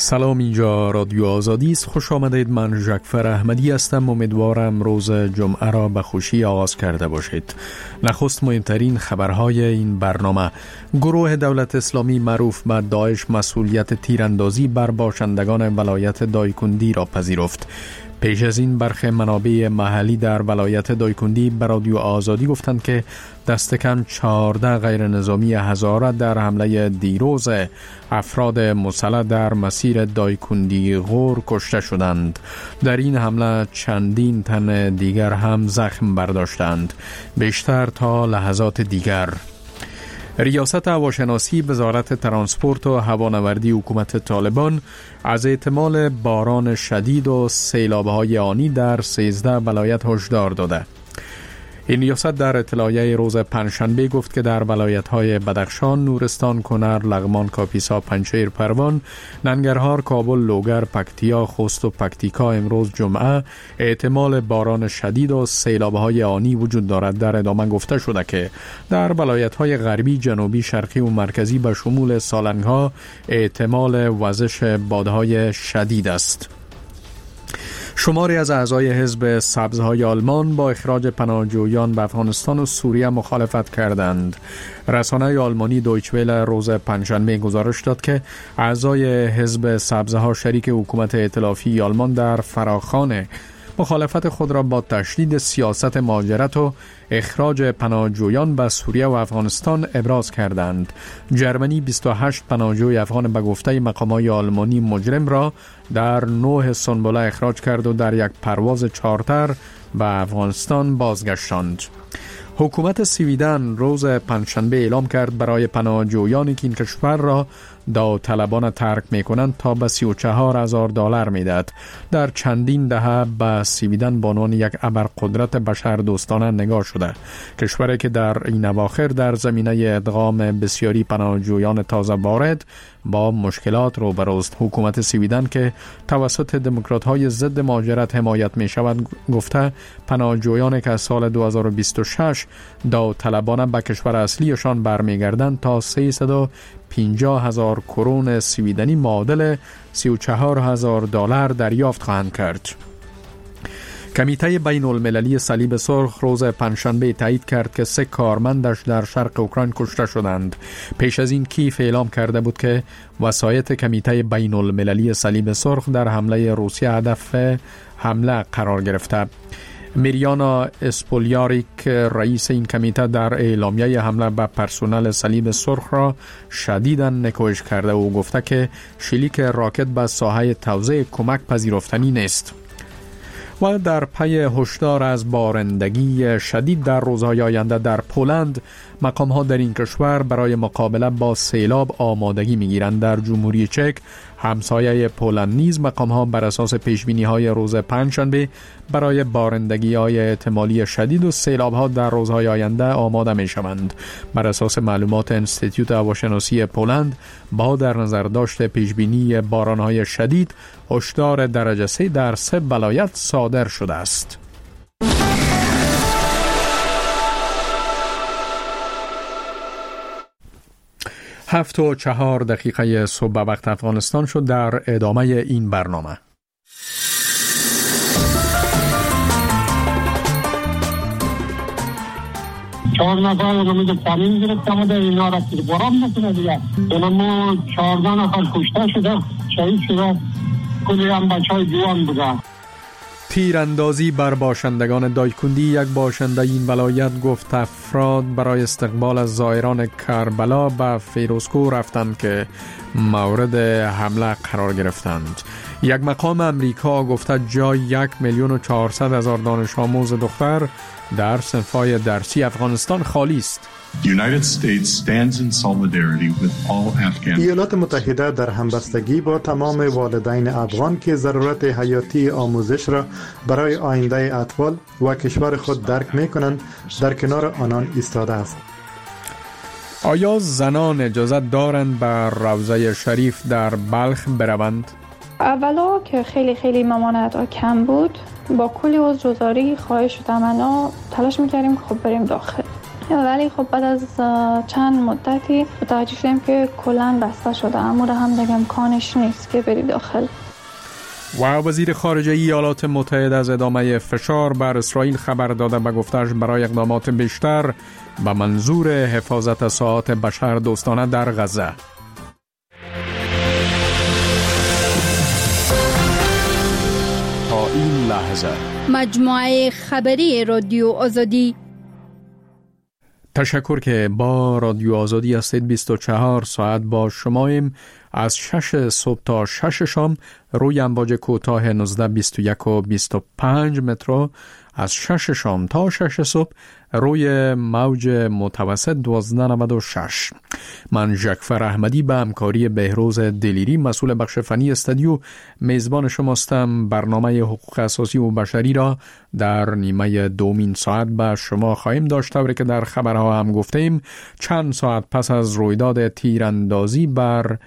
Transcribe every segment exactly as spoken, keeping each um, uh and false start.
سلام، اینجا رادیو آزادی است. خوش آمدید. من ژکفر احمدی هستم. امیدوارم روز جمعه را به خوشی آغاز کرده باشید. نخست مهمترین خبرهای این برنامه: گروه دولت اسلامی معروف به داعش مسئولیت تیراندازی بر باشندگان ولایت دایکندی را پذیرفت. پیش از این برخی منابع محلی در ولایت دایکندی به رادیو آزادی گفتند که دست کم چهارده غیر نظامی هزاره در حمله دیروز افراد مسلح در مسیر دایکندی غور کشته شدند. در این حمله چندین تن دیگر هم زخم برداشتند. بیشتر تا لحظات دیگر. ریاست هواشناسی وزارت ترانسپورت و هوانوردی حکومت طالبان از احتمال باران شدید و سیلاب‌های آنی در سیزده ولایت هشدار داده. این ریاست در اطلاعیه روز پنجشنبه گفت که در ولایت‌های بدخشان، نورستان، کنر، لغمان، کاپیسا، پنجشیر، پروان، ننگرهار، کابل، لوگر، پکتیا، خوست و پکتیکا امروز جمعه احتمال باران شدید و سیلاب‌های آنی وجود دارد. در ادامه گفته شده که در ولایت‌های غربی، جنوبی، شرقی و مرکزی به شمول سالنگ‌ها احتمال وزش بادهای شدید است. شماری از اعضای حزب سبزهای آلمان با اخراج پناهجویان به افغانستان و سوریه مخالفت کردند. رسانه آلمانی دویچه وله روز پنجشنبه گزارش داد که اعضای حزب سبزها شریک حکومت ائتلافی آلمان در فراخوان مخالفت خود را با تشدید سیاست مهاجرت و اخراج پناهجویان به سوریه و افغانستان ابراز کردند. جرمنی بیست و هشت پناهجوی افغان به گفته مقامات آلمانی مجرم را در نوح سنبله اخراج کرد و در یک پرواز چارتر به افغانستان بازگشتاند. حکومت سویدن روز پنجشنبه اعلام کرد برای پناهجویانی که این کشور را داوطلبانه ترک میکنند تا به سی و چهار هزار دلار میدهد. در چندین دهه به سویدن به عنوان یک ابرقدرت بشر دوستانه نگاه شده. کشوری که در این اواخر در زمینه ادغام بسیاری پناهجویان تازه وارد با مشکلات روبروست. حکومت سویدن که توسط دموکرات‌های ضد مهاجرت حمایت می شود گفته پناهجویان که از سال دو هزار و بیست و شش داوطلبانه به کشور اصلیشان برمیگردند تا سیصد و پنجاه هزار کرون سویدنی معادل سی و چهار هزار دلار دریافت خواهند کرد. کمیته بین المللی صلیب سرخ روز پنجشنبه تایید کرد که سه کارمندش در شرق اوکراین کشته شدند. پیش از این کیف اعلام کرده بود که وسایط کمیته بین المللی صلیب سرخ در حمله روسیه هدف حمله قرار گرفته. میریانا اسپولیاریک رئیس این کمیته در اعلامیه حمله به پرسنل صلیب سرخ را شدیداً نکوهش کرده و گفته که شلیک راکت به ساحه توزیع کمک پذیرفتنی نیست. و در پی هشدار از بارندگی شدید در روزهای آینده در پولند، مقام‌ها در این کشور برای مقابله با سیلاب آمادگی می‌گیرند. در جمهوری چک همسایه پولند نیز مقام‌ها بر اساس پیش‌بینی‌های روز پنجشنبه برای بارندگی‌های احتمالی شدید و سیلاب‌ها در روزهای آینده آماده می‌شوند. بر اساس معلومات انستیتوت هواشناسی پولند با در نظر داشت پیش‌بینی باران‌های شدید، هشدار درجه سه در سه ولایت صادر شده است. هفت و چهار دقیقه صبح به وقت افغانستان شد. در ادامه این برنامه چهار نفر رو میگه پامین گرفتم و در اینا را که برام نکنه دیگه ما چهارده نفر کشته شده، شهید شده، کلی هم بچه های جوان بودن. تیراندازی بر باشندگان دایکندی. یک باشنده این ولایت گفت افراد برای استقبال از زائران کربلا به فیروزکوه رفتند که مورد حمله قرار گرفتند. یک مقام امریکا گفته جای یک میلیون و چهارصد هزار دانش آموز دختر در صنف‌های درسی افغانستان خالی است. ایالات متحده در همبستگی با تمام والدین افغان که ضرورت حیاتی آموزش را برای آینده اطفال و کشور خود درک می کنند در کنار آنان ایستاده است. آیا زنان اجازه دارند به روضه شریف در بلخ بروند؟ اولا که خیلی خیلی ممانعت کم بود، با کلی عذرگزاری خواهش شدم انا تلاش میکردیم که خب بریم داخل. ولی خب بعد از چند مدتی متوجه شدیم که کلاً بسته شده، اما هم دیگه امکانش نیست که بری داخل. و وزیر خارجه ایالات متحده از ادامه فشار بر اسرائیل خبر داده و گفتش برای اقدامات بیشتر به منظور حفاظت از ساعات بشر دوستانه در غزه. تا این لحظه مجموعه خبری رادیو آزادی. تشکر که با رادیو آزادی هستید. بیست و چهار ساعت با شماییم. از شش صبح تا شش شام روی امواج کوتاه نوزده بیست و یک و بیست و پنج متر، از شش شام تا شش صبح روی موج متوسط دوازده نود و شش. من ژکفر احمدی به همکاری بهروز دلیری مسئول بخش فنی استودیو میزبان شماستم. برنامه حقوق اساسی و بشری را در نیمه دومین ساعت به شما خواهیم داشت. طوری که در خبرها هم گفتیم چند ساعت پس از رویداد تیراندازی بر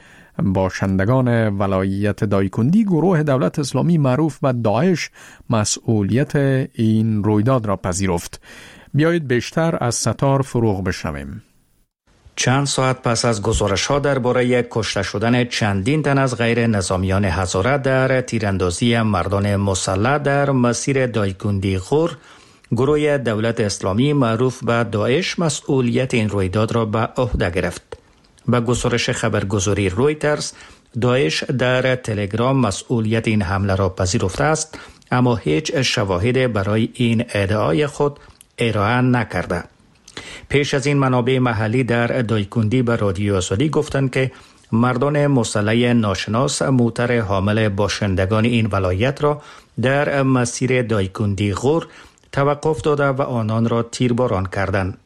باشندگان ولایت دایکندی، گروه دولت اسلامی معروف به داعش مسئولیت این رویداد را پذیرفت. بیایید بیشتر از ستار فروغ بشنویم. چند ساعت پس از گزارش‌ها درباره کشته شدن چندین تن از غیر نظامیان هزاره در تیراندازی مردان مسلح در مسیر دایکندی غور، گروه دولت اسلامی معروف به داعش مسئولیت این رویداد را به عهده گرفت. با گزارش خبرگزاری رویترز، داعش در تلگرام مسئولیت این حمله را پذیرفته است، اما هیچ شواهدی برای این ادعای خود ارائه نکرده. پیش از این منابع محلی در دایکندی به رادیو آزادی گفتند که مردان مسلح ناشناس موتر حامل باشندگان این ولایت را در مسیر دایکندی غور توقف داده و آنان را تیرباران کردند.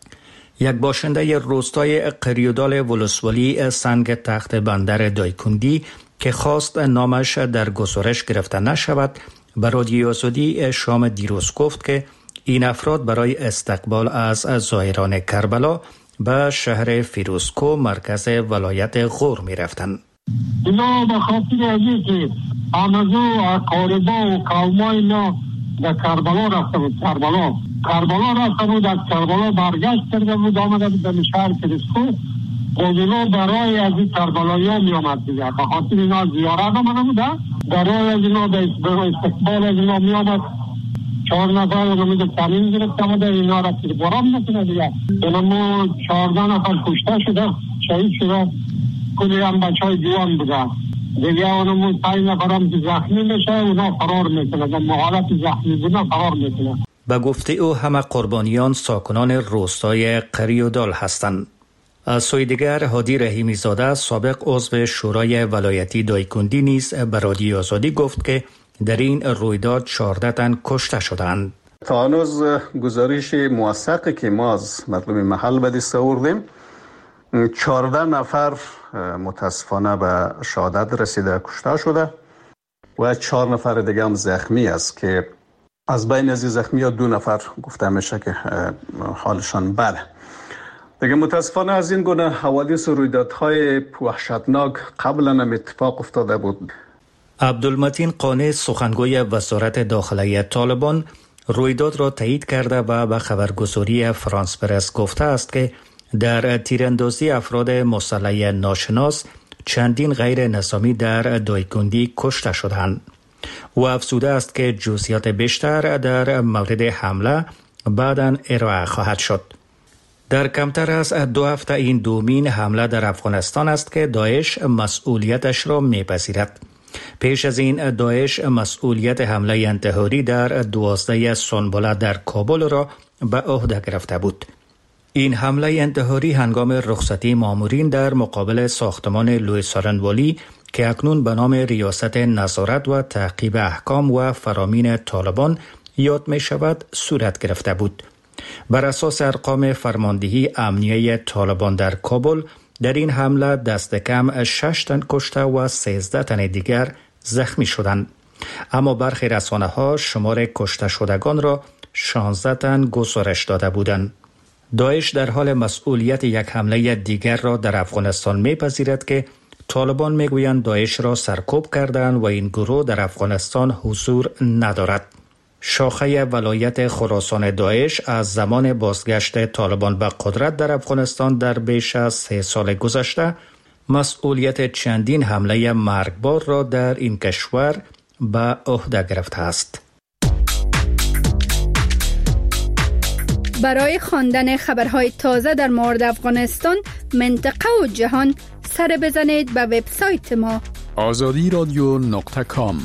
یک باشنده روستای قریودال ولسوالی سنگ تخت بندر دایکندی که خواست نامش در گزارش گرفته نشود، به رادیو آزادی شام دیروز گفت که این افراد برای استقبال از زائران کربلا به شهر فیروزکو مرکز ولایت غور می رفتند. اینا به خاطر ازی که آمزو قاربا و قومای اینا در کربلا رفته بود. کربلا کربلا رفته بود از کربلا برگشت کرده بود آمده بود به شهر فیروزکو. اینا برای از این کربلایی ها می آمد دیگه. به خاطر اینا زیارت آمده بوده، برای از اینا به استقبال از اینا می آمد. چهار نفر نمید تعلیم گرفت آمده اینا را که برام نکنه دیگه. اینمو چهارده نفر کشته شده، شهید شده، کلی هم بچه های جوان بوده دیگه. اونمو پنج نفر هم که زخمی میشه اونا فرار میکنه، در محالت زخمی بوده فرار میکنه. به گفته او همه قربانیان ساکنان روستای قریودال هستند. از سوی دیگر هادی رحیمی زاده سابق عضو شورای ولایتی دایکندی نیز به رادیو آزادی گفت که در این رویداد چهارده تن کشته شدند. تا هنوز گزارش موثقی که ما از مردم محل به دست آوردیم، چهارده نفر متاسفانه به شهادت رسیده کشته شده و چهار نفر دیگه هم زخمی است که از بین از زخمی ها دو نفر گفته میشه که حالشان بده. دیگه متاسفانه از این گونه حوادث و رویدادهای وحشتناک قبلا هم اتفاق افتاده بود. عبدالمتین قانع سخنگوی وزارت داخلی طالبان رویداد را تایید کرده و به خبرگزاری فرانس پرس گفته است که در تیراندازی افراد مسلح ناشناس چندین غیر نظامی در دایکندی کشته شدند. او افزوده است که جزئیات بیشتر در مورد حمله بعداً ارائه خواهد شد. در کمتر از دو هفته این دومین حمله در افغانستان است که داعش مسئولیتش را میپذیرد. پیش از این داعش مسئولیت حمله انتحاری در دوازده سنبله در کابل را به عهده گرفته بود. این حمله انتحاری هنگام رخصتی مامورین در مقابل ساختمان لوی سارنوالی که اکنون به نام ریاست نظارت و تعقیب احکام و فرامین طالبان یاد می شود صورت گرفته بود. بر اساس ارقام فرماندهی امنیه طالبان در کابل، در این حمله دست کم شش تن کشته و سیزده تن دیگر زخمی شدند. اما برخی رسانه ها شمار کشته شدگان را شانزده تن گزارش داده بودند. داعش در حال مسئولیت یک حمله دیگر را در افغانستان میپذیرد که طالبان میگویند داعش را سرکوب کردند و این گروه در افغانستان حضور ندارد. شاخه ولایت خراسان داعش از زمان بازگشت طالبان به قدرت در افغانستان در بیش از سه سال گذشته مسئولیت چندین حمله مرگبار را در این کشور به عهده گرفته است. برای خواندن خبرهای تازه در مورد افغانستان، منطقه و جهان، سر بزنید به وبسایت ما آزادی رادیو نقطه کام.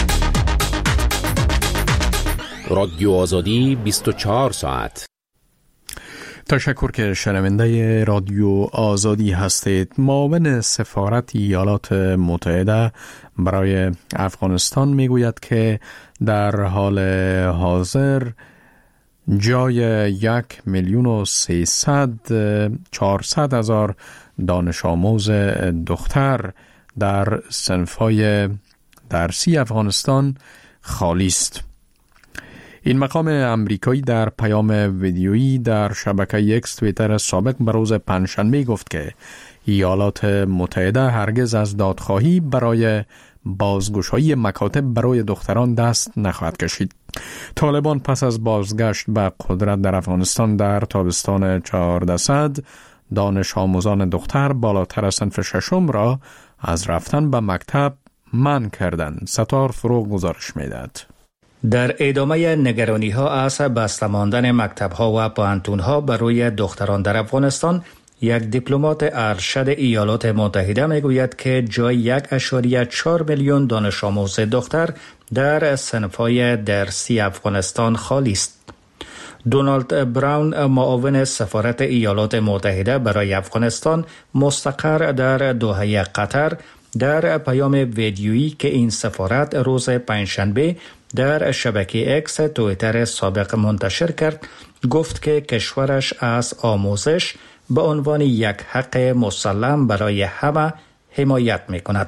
رادیو آزادی بیست و چهار ساعت. تشکر که شنونده رادیو آزادی هستید. معاون سفارت ایالات متحده برای افغانستان میگوید که در حال حاضر جای یک میلیون و سیصد چهارصد هزار دانش آموز دختر در صنف‌های درسی افغانستان خالی است. این مقام امریکایی در پیام ویدیویی در شبکه اکس توییتر سابق به روز پنجشنبه گفت که ایالات متحده هرگز از دادخواهی برای بازگشایی مکاتب برای دختران دست نخواهد کشید. طالبان پس از بازگشت به قدرت در افغانستان در تابستان چهاردهصد دانش آموزان دختر بالاتر از صنف ششم را از رفتن به مکتب منع کردند. ستار فروغ گزارش می‌دهد. در ادامه نگرانی ها از بسته ماندن مکتب ها و پوهنتون ها برای دختران در افغانستان، یک دیپلمات ارشد ایالات متحده میگوید که جای یک اشاریه چهار میلیون دانش آموز دختر در صنف‌های درسی افغانستان خالی است. دونالد براون، معاون سفارت ایالات متحده برای افغانستان مستقر در دوحه قطر، در پیام ویدیویی که این سفارت روز پنجشنبه در شبکه اکس توییتر سابق منتشر کرد، گفت که کشورش از آموزش به عنوان یک حق مسلم برای همه حمایت می‌کند.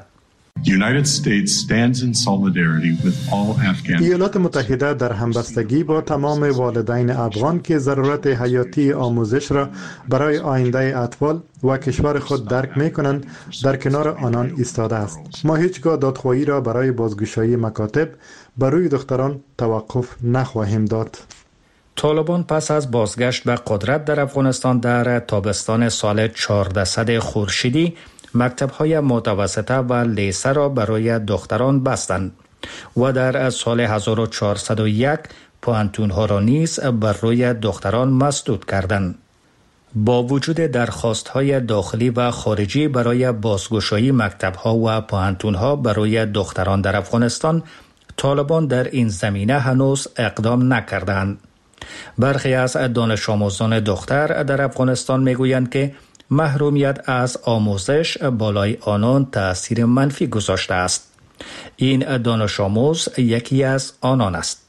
ایالات متحده در همبستگی با تمام والدین افغان که ضرورت حیاتی آموزش را برای آینده اطفال و کشور خود درک می کنند در کنار آنان ایستاده است. ما هیچگاه دادخواهی را برای بازگشایی مکاتب برای دختران توقف نخواهیم داد. طالبان پس از بازگشت به قدرت در افغانستان در تابستان سال چهاردهصد خورشیدی مکتب‌های متوسطه و لیسه را برای دختران بستند و در سال هزار و چهارصد و یک پوهنتون‌ها را نیز بر روی دختران مسدود کردند. با وجود درخواست‌های داخلی و خارجی برای بازگشایی مکتب‌ها و پوهنتون‌ها برای دختران در افغانستان، طالبان در این زمینه هنوز اقدام نکردند. برخی از دانش آموزان دختر در افغانستان میگویند که محرومیت از آموزش بالای آنان تأثیر منفی گذاشته است. این دانش آموز یکی از آنان است.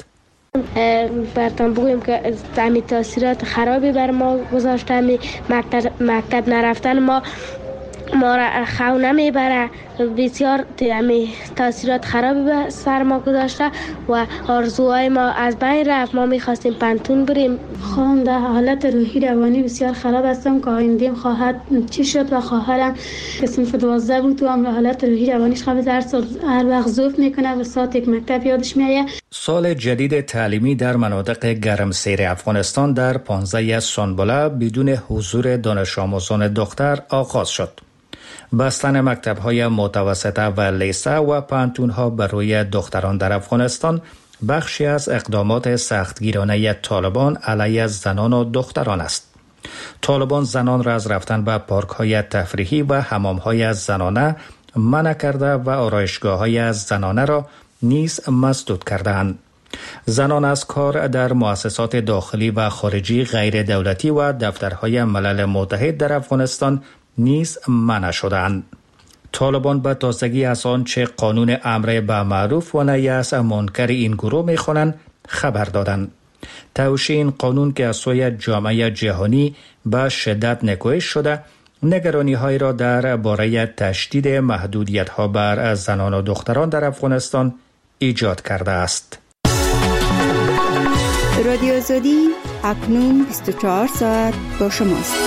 براتون بگویم که تامی تاثیرات خرابی بر ما گذاشته. می مکتب, مکتب نرفتن ما ما را خو نمیبره. بسیار تامی تاثیرات خرابی بر سر ما گذاشته و آرزوهای ما از بین رفت. ما میخواستیم پنتون بریم. خودم در حالت روحی روانی بسیار خراب هستم که آیندیم خواهد چی شد و خواهرم که صنف دوازده بود و هم حالت روحی روانیش خواهد هر سال هر وقت ضعف میکنه و ساعت یک مکتب یادش میایه. سال جدید تعلیمی در مناطق گرمسیر افغانستان در پانزده سنبله بدون حضور دانش آموزان دختر آغاز شد. بستن مکتب‌های متوسطه و لیسه و پوهنتون‌ها برای دختران در افغانستان بخشی از اقدامات سختگیرانه طالبان علیه زنان و دختران است. طالبان زنان را از رفتن به پارک‌های تفریحی و حمام‌های زنانه منع کرده و آرایشگاه‌های زنانه را نیز مسدود کردند. زنان از کار در مؤسسات داخلی و خارجی غیر دولتی و دفترهای ملل متحد در افغانستان نیز منع شدند. طالبان به تازگی از آنچه قانون امر به معروف و نهی از منکر این گروه می‌خوانند خبر دادند. توشیح این قانون که از سوی جامعه جهانی به شدت نکوهش شده، نگرانی‌های را درباره تشدید محدودیت‌ها بر زنان و دختران در افغانستان ایجاد کرده است. رادیو آزادی اکنون بیست و چهار ساعت با شماست.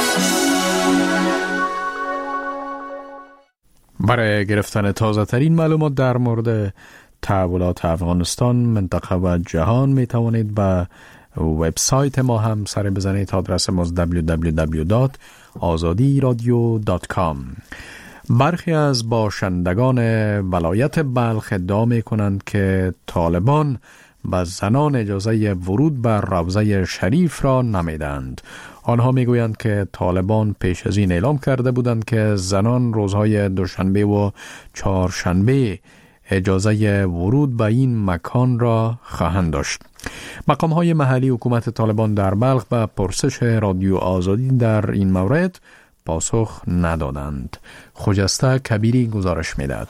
برای گرفتن تازه ترین معلومات در مورد تحولات افغانستان، منطقه و جهان می توانید به وبسایت ما هم سر بزنید. آدرس ما دبلیو دبلیو دبلیو دات آزادی رادیو دات کام. برخی از باشندگان ولایت بلخ ادعا می کنند که طالبان به زنان اجازه ورود به روضه شریف را نمیدند. آنها میگویند که طالبان پیش از این اعلام کرده بودند که زنان روزهای دوشنبه و چهارشنبه اجازه ورود به این مکان را خواهند داشت. مقام‌های محلی حکومت طالبان در بلخ به پرسش رادیو آزادی در این مورد پاسخ ندادند. خجسته کبیری گزارش می‌دهد.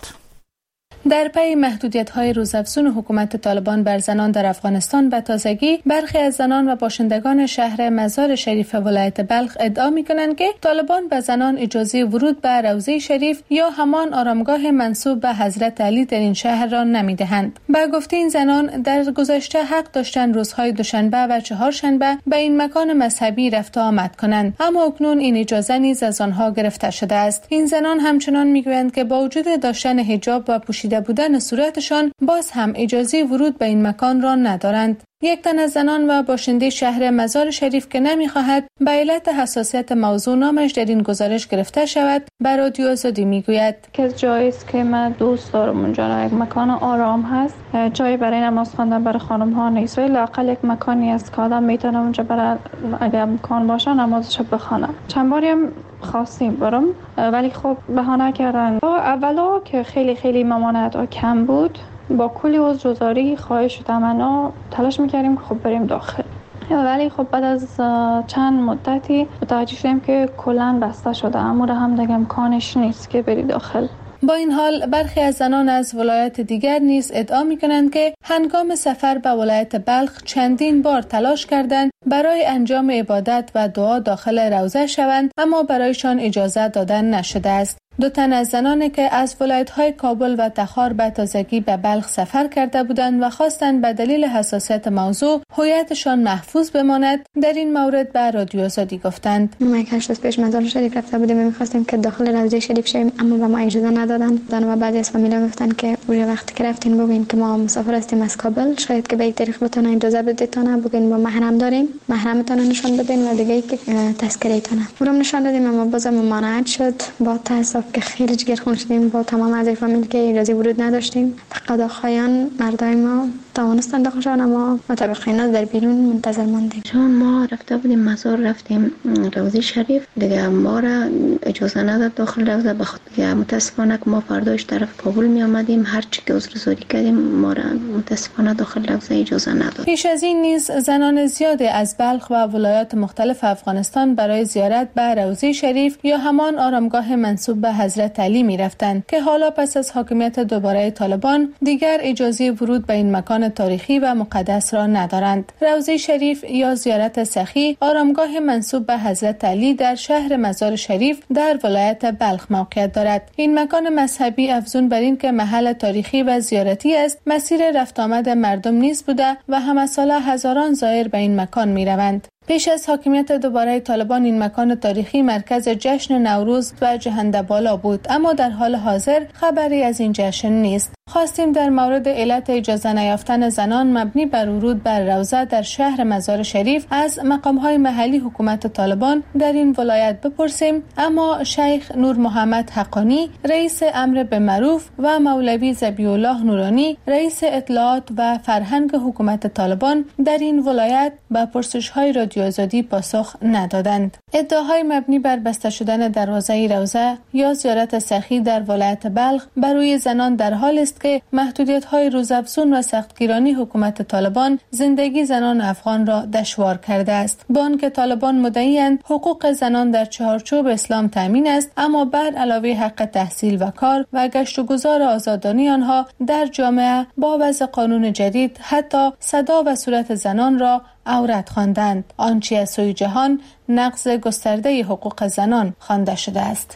در پی محدودیت‌های روزافزون حکومت طالبان بر زنان در افغانستان به تازگی برخی از زنان و باشندگان شهر مزار شریف ولایت بلخ ادعا می‌کنند که طالبان به زنان اجازه ورود به روضه شریف یا همان آرامگاه منسوب به حضرت علی در این شهر را نمی‌دهند. به گفته این زنان در گذشته حق داشتند روزهای دوشنبه و چهارشنبه به این مکان مذهبی رفت و آمد کنند، اما اکنون این اجازه نیز از آنها گرفته شده است. این زنان همچنان می‌گویند که با وجود داشتن حجاب و پوشیده بودن صورتشان باز هم اجازه ورود به این مکان را ندارند. یک تن از زنان و باشنده شهر مزار شریف که نمی‌خواهد به علت حساسیت موضوع نامش در این گزارش گرفته شود به رادیو آزادی میگوید که جایی است که من دوست دارم اونجا یک مکان آرام هست، جایی برای نماز خواندن برای خانم ها نیست، ولی لااقل یک مکانی است که آدم میتونه اونجا برای اگر امکان باشه نمازش بخونه. چند باری هم خواستیم برم ولی خب بهانه کردن. اولا که خیلی خیلی ممانعت ها کم بود، با کلی عذرگزاری خواهش و تمنا تلاش میکردیم که خب بریم داخل، ولی خب بعد از چند مدتی متوجه شدیم که کلاً بسته شده، اما هم دیگه امکانش نیست که بری داخل. با این حال برخی از زنان از ولایت دیگر نیز ادعا می‌کنند که هنگام سفر به ولایت بلخ چندین بار تلاش کردند برای انجام عبادت و دعا داخل روضه شوند، اما برایشان اجازه دادن نشده است. دو تن از زنانی که از ولایت‌های کابل و تخار به تازگی به بلخ سفر کرده بودند و خواستند به دلیل حساسیت موضوع هویتشان محفوظ بماند، در این مورد به رادیو آزادی گفتند: ما یک هشت روز پیش مزار شریف رفته بودیم و می‌خواستیم که داخل روضه شریف شویم، اما به ما اجازه ندادند. و بعضی از فامیلا گفتن که اون وقتی که رفتین بگین که ما مسافر هستیم از کابل، شاید که به این طریق بتونه اجازه بدیتونه، بگین با محرم داریم، محرمتون نشان بدین و دیگه که تذکره‌تون. اونم نشان دادیم اما بازم ممانعت شد. با تاسف که خیلی جگرخون شدیم، با تمام اعضای فامیل که اجازه ورود نداشتیم. فقط خایان مردای ما توانستند داخل شدن، اما متابقینا در بیرون منتظر ماندیم. چون ما رفته بودیم مزار، رفتیم روضه شریف، دیگه ما را اجازه نداد داخل روضه، بخاطر متاسفانه که ما فرداش طرف کابل می آمدیم، هر چی که عذرگزاری کردیم ما را متاسفانه داخل روضه اجازه نداد. پیش از این نیز زنان زیادی از بلخ و ولایات مختلف افغانستان برای زیارت به روضه شریف یا همان آرامگاه منسوب به حضرت علی می رفتند که حالا پس از حاکمیت دوباره طالبان دیگر اجازه ورود به این مکان تاریخی و مقدس را ندارند. روضه شریف یا زیارت سخی آرامگاه منسوب به حضرت علی در شهر مزار شریف در ولایت بلخ موقعیت دارد. این مکان مذهبی افزون بر این که محل تاریخی و زیارتی است، مسیر رفت آمد مردم نیز بوده و همه ساله هزاران زائر به این مکان می روند. پیش از حاکمیت دوباره طالبان این مکان تاریخی مرکز جشن نوروز و جهندبالا بود، اما در حال حاضر خبری از این جشن نیست. خواستیم در مورد علت اجازه نیافتن زنان مبنی بر ورود بر روضه در شهر مزار شریف از مقام‌های محلی حکومت طالبان در این ولایت بپرسیم، اما شیخ نور محمد حقانی رئیس امر به معروف و مولوی ذبیح الله نورانی رئیس اطلاعات و فرهنگ حکومت طالبان در این ولایت به پرسش‌های رادیو آزادی پاسخ ندادند. ادعاهای مبنی بر بسته شدن دروازه روضه یا زیارت سخی در ولایت بلخ بر روی زنان در حال است که محدودیت‌های روزافزون و سختگیرانی حکومت طالبان زندگی زنان افغان را دشوار کرده است. با آنکه طالبان مدعی‌اند حقوق زنان در چهارچوب اسلام تامین است، اما بر علاوه حق تحصیل و کار و گشت و گذار آزادانه آنها در جامعه با وضع قانون جدید حتی صدا و صورت زنان را عورت خواندند، آنچه از سوی جهان نقض گسترده حقوق زنان خوانده شده است.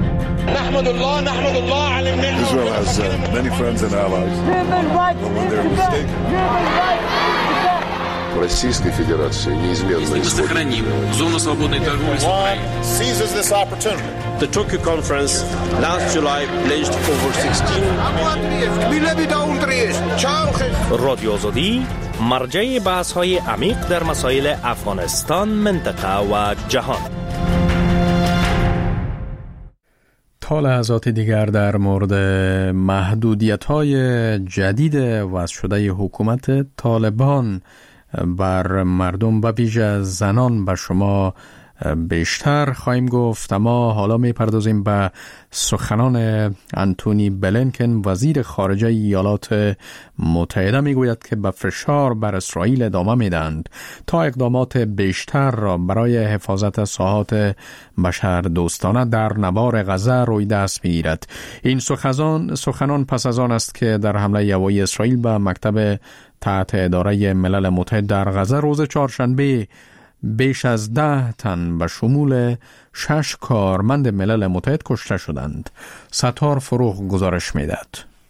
نحمد الله نحمد الله على النعمة. Israel has uh, many friends and allies. But when they're mistaken, в Российской Федерации неизменно исходит. Если мы сохраним зону свободной торговли с Украиной. The Tokyo conference last July pledged over sixteen رادیو آزادی مرجع بحث‌های عمیق در مسائل افغانستان، منطقه و جهان. تا لحظات دیگر در مورد محدودیت‌های جدید وضع شده حکومت طالبان بر مردم و ویژه زنان به شما بیشتر خواهیم گفت، اما حالا می پردازیم به سخنان انتونی بلینکن وزیر خارجه ایالات متحده. می گوید که به فشار بر اسرائیل ادامه می دهند تا اقدامات بیشتر را برای حفاظت ساحات بشر دوستانه در نوار غزه روی دست بگیرد. این سخنان سخنان پس از آن است که در حمله هوایی اسرائیل به مکتب تحت اداره ملل متحد در غزه روز چهارشنبه بیش از ده تن به شمول شش کارمند ملل متحد کشته شدند. ستار فروغ گزارش می‌دهد.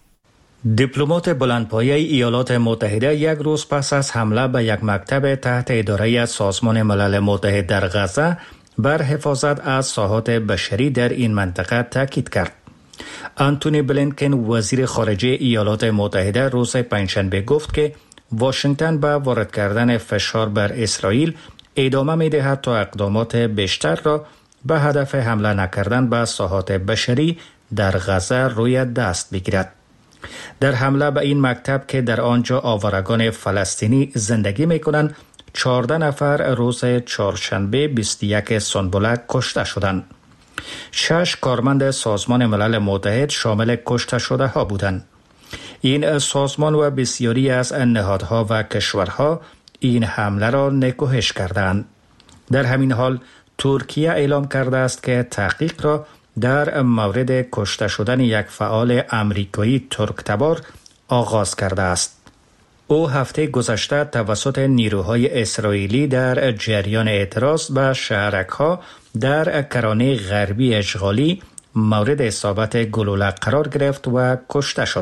دیپلمات بلندپایه ایالات متحده یک روز پس از حمله به یک مکتب تحت اداره سازمان ملل متحد در غزه بر حفاظت از ساحات بشری در این منطقه تاکید کرد. انتونی بلینکن وزیر خارجه ایالات متحده روز پنجشنبه گفت که واشنگتن به وارد کردن فشار بر اسرائیل ادامه می دهد تا اقدامات بیشتر را به هدف حمله نکردن به ساحات بشری در غزه روی دست بگیرد. در حمله به این مکتب که در آنجا آوارگان فلسطینی زندگی می کنند، چهارده نفر روز چهارشنبه بیست و یک سنبله کشته شدند. شش کارمند سازمان ملل متحد شامل کشته شده ها بودند. این سازمان و بسیاری از نهادها و کشورها این حمله را نکوهش کردند. در همین حال ترکیه اعلام کرده است که تحقیق را در مورد کشته شدن یک فعال امریکایی ترک‌تبار آغاز کرده است. او هفته گذشته توسط نیروهای اسرائیلی در جریان اعتراض به شهرک‌ها در کرانه غربی اشغالی مورد اصابت گلوله قرار گرفت و کشته شد.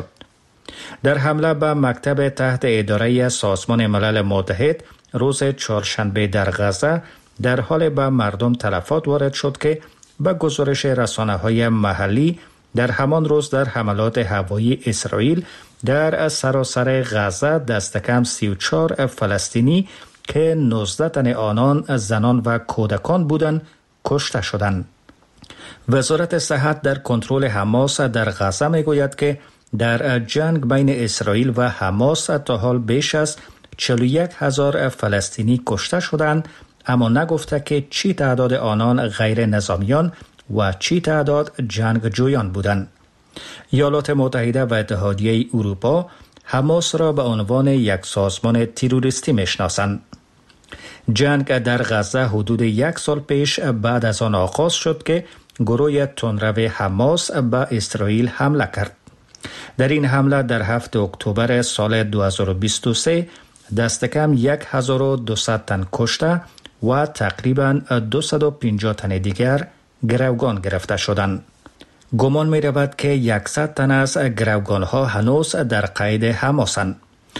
در حمله به مکتب تحت اداره سازمان ملل متحد روز چهارشنبه در غزه در حال به مردم تلفات وارد شد که به گزارش رسانه‌های محلی در همان روز در حملات هوایی اسرائیل در سراسر غزه دست کم سی و چهار فلسطینی که نوزده تن آنان زنان و کودکان بودند کشته شدند. وزارت صحت در کنترل حماس در غزه میگوید که در جنگ بین اسرائیل و حماس تا حال بیش از چهل و یک هزار فلسطینی کشته شدند، اما نگفته که چی تعداد آنان غیر نظامیان و چی تعداد جنگجویان بودند. ایالات متحده و اتحادیه اروپا حماس را به عنوان یک سازمان تروریستی میشناسند. جنگ در غزه حدود یک سال پیش بعد از آن آغاز شد که گروه تندرو حماس به اسرائیل حمله کرد. در این حمله در هفتم اکتبر سال دو هزار و بیست و سه دست کم هزار و دویست تن کشته و تقریباً دویست و پنجاه تن دیگر گروگان گرفته شدند. گمان می رود که صد تن از گروگان ها هنوز در قید حماسند.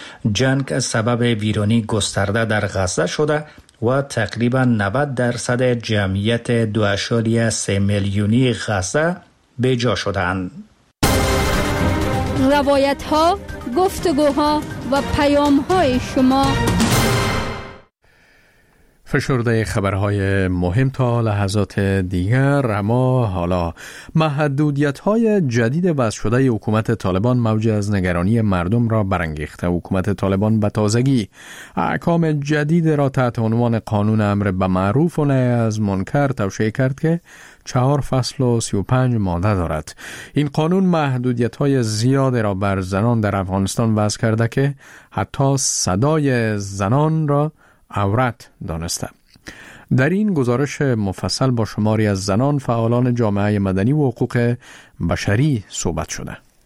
جنگ سبب ویرانی گسترده در غزه شده و تقریباً نود درصد جمعیت دو اشاریه سه میلیونی غزه به جا شدند. روایت ها، گفتگوها و پیام های شما. فشرده خبرهای مهم تا لحظات دیگر. اما حالا محدودیت‌های جدید وضع شده حکومت طالبان موج از نگرانی مردم را برانگیخته. حکومت طالبان به تازگی احکام جدید را تحت عنوان قانون امر به معروف و نهی از منکر توشیح کرد که چهار فصل و سی و پنج ماده دارد. این قانون محدودیت‌های زیاد را بر زنان در افغانستان وضع کرده که حتی صدای زنان را عورت دانسته. در این گزارش مفصل با شماری از زنان فعالان جامعه مدنی و حقوق بشری صحبت شده.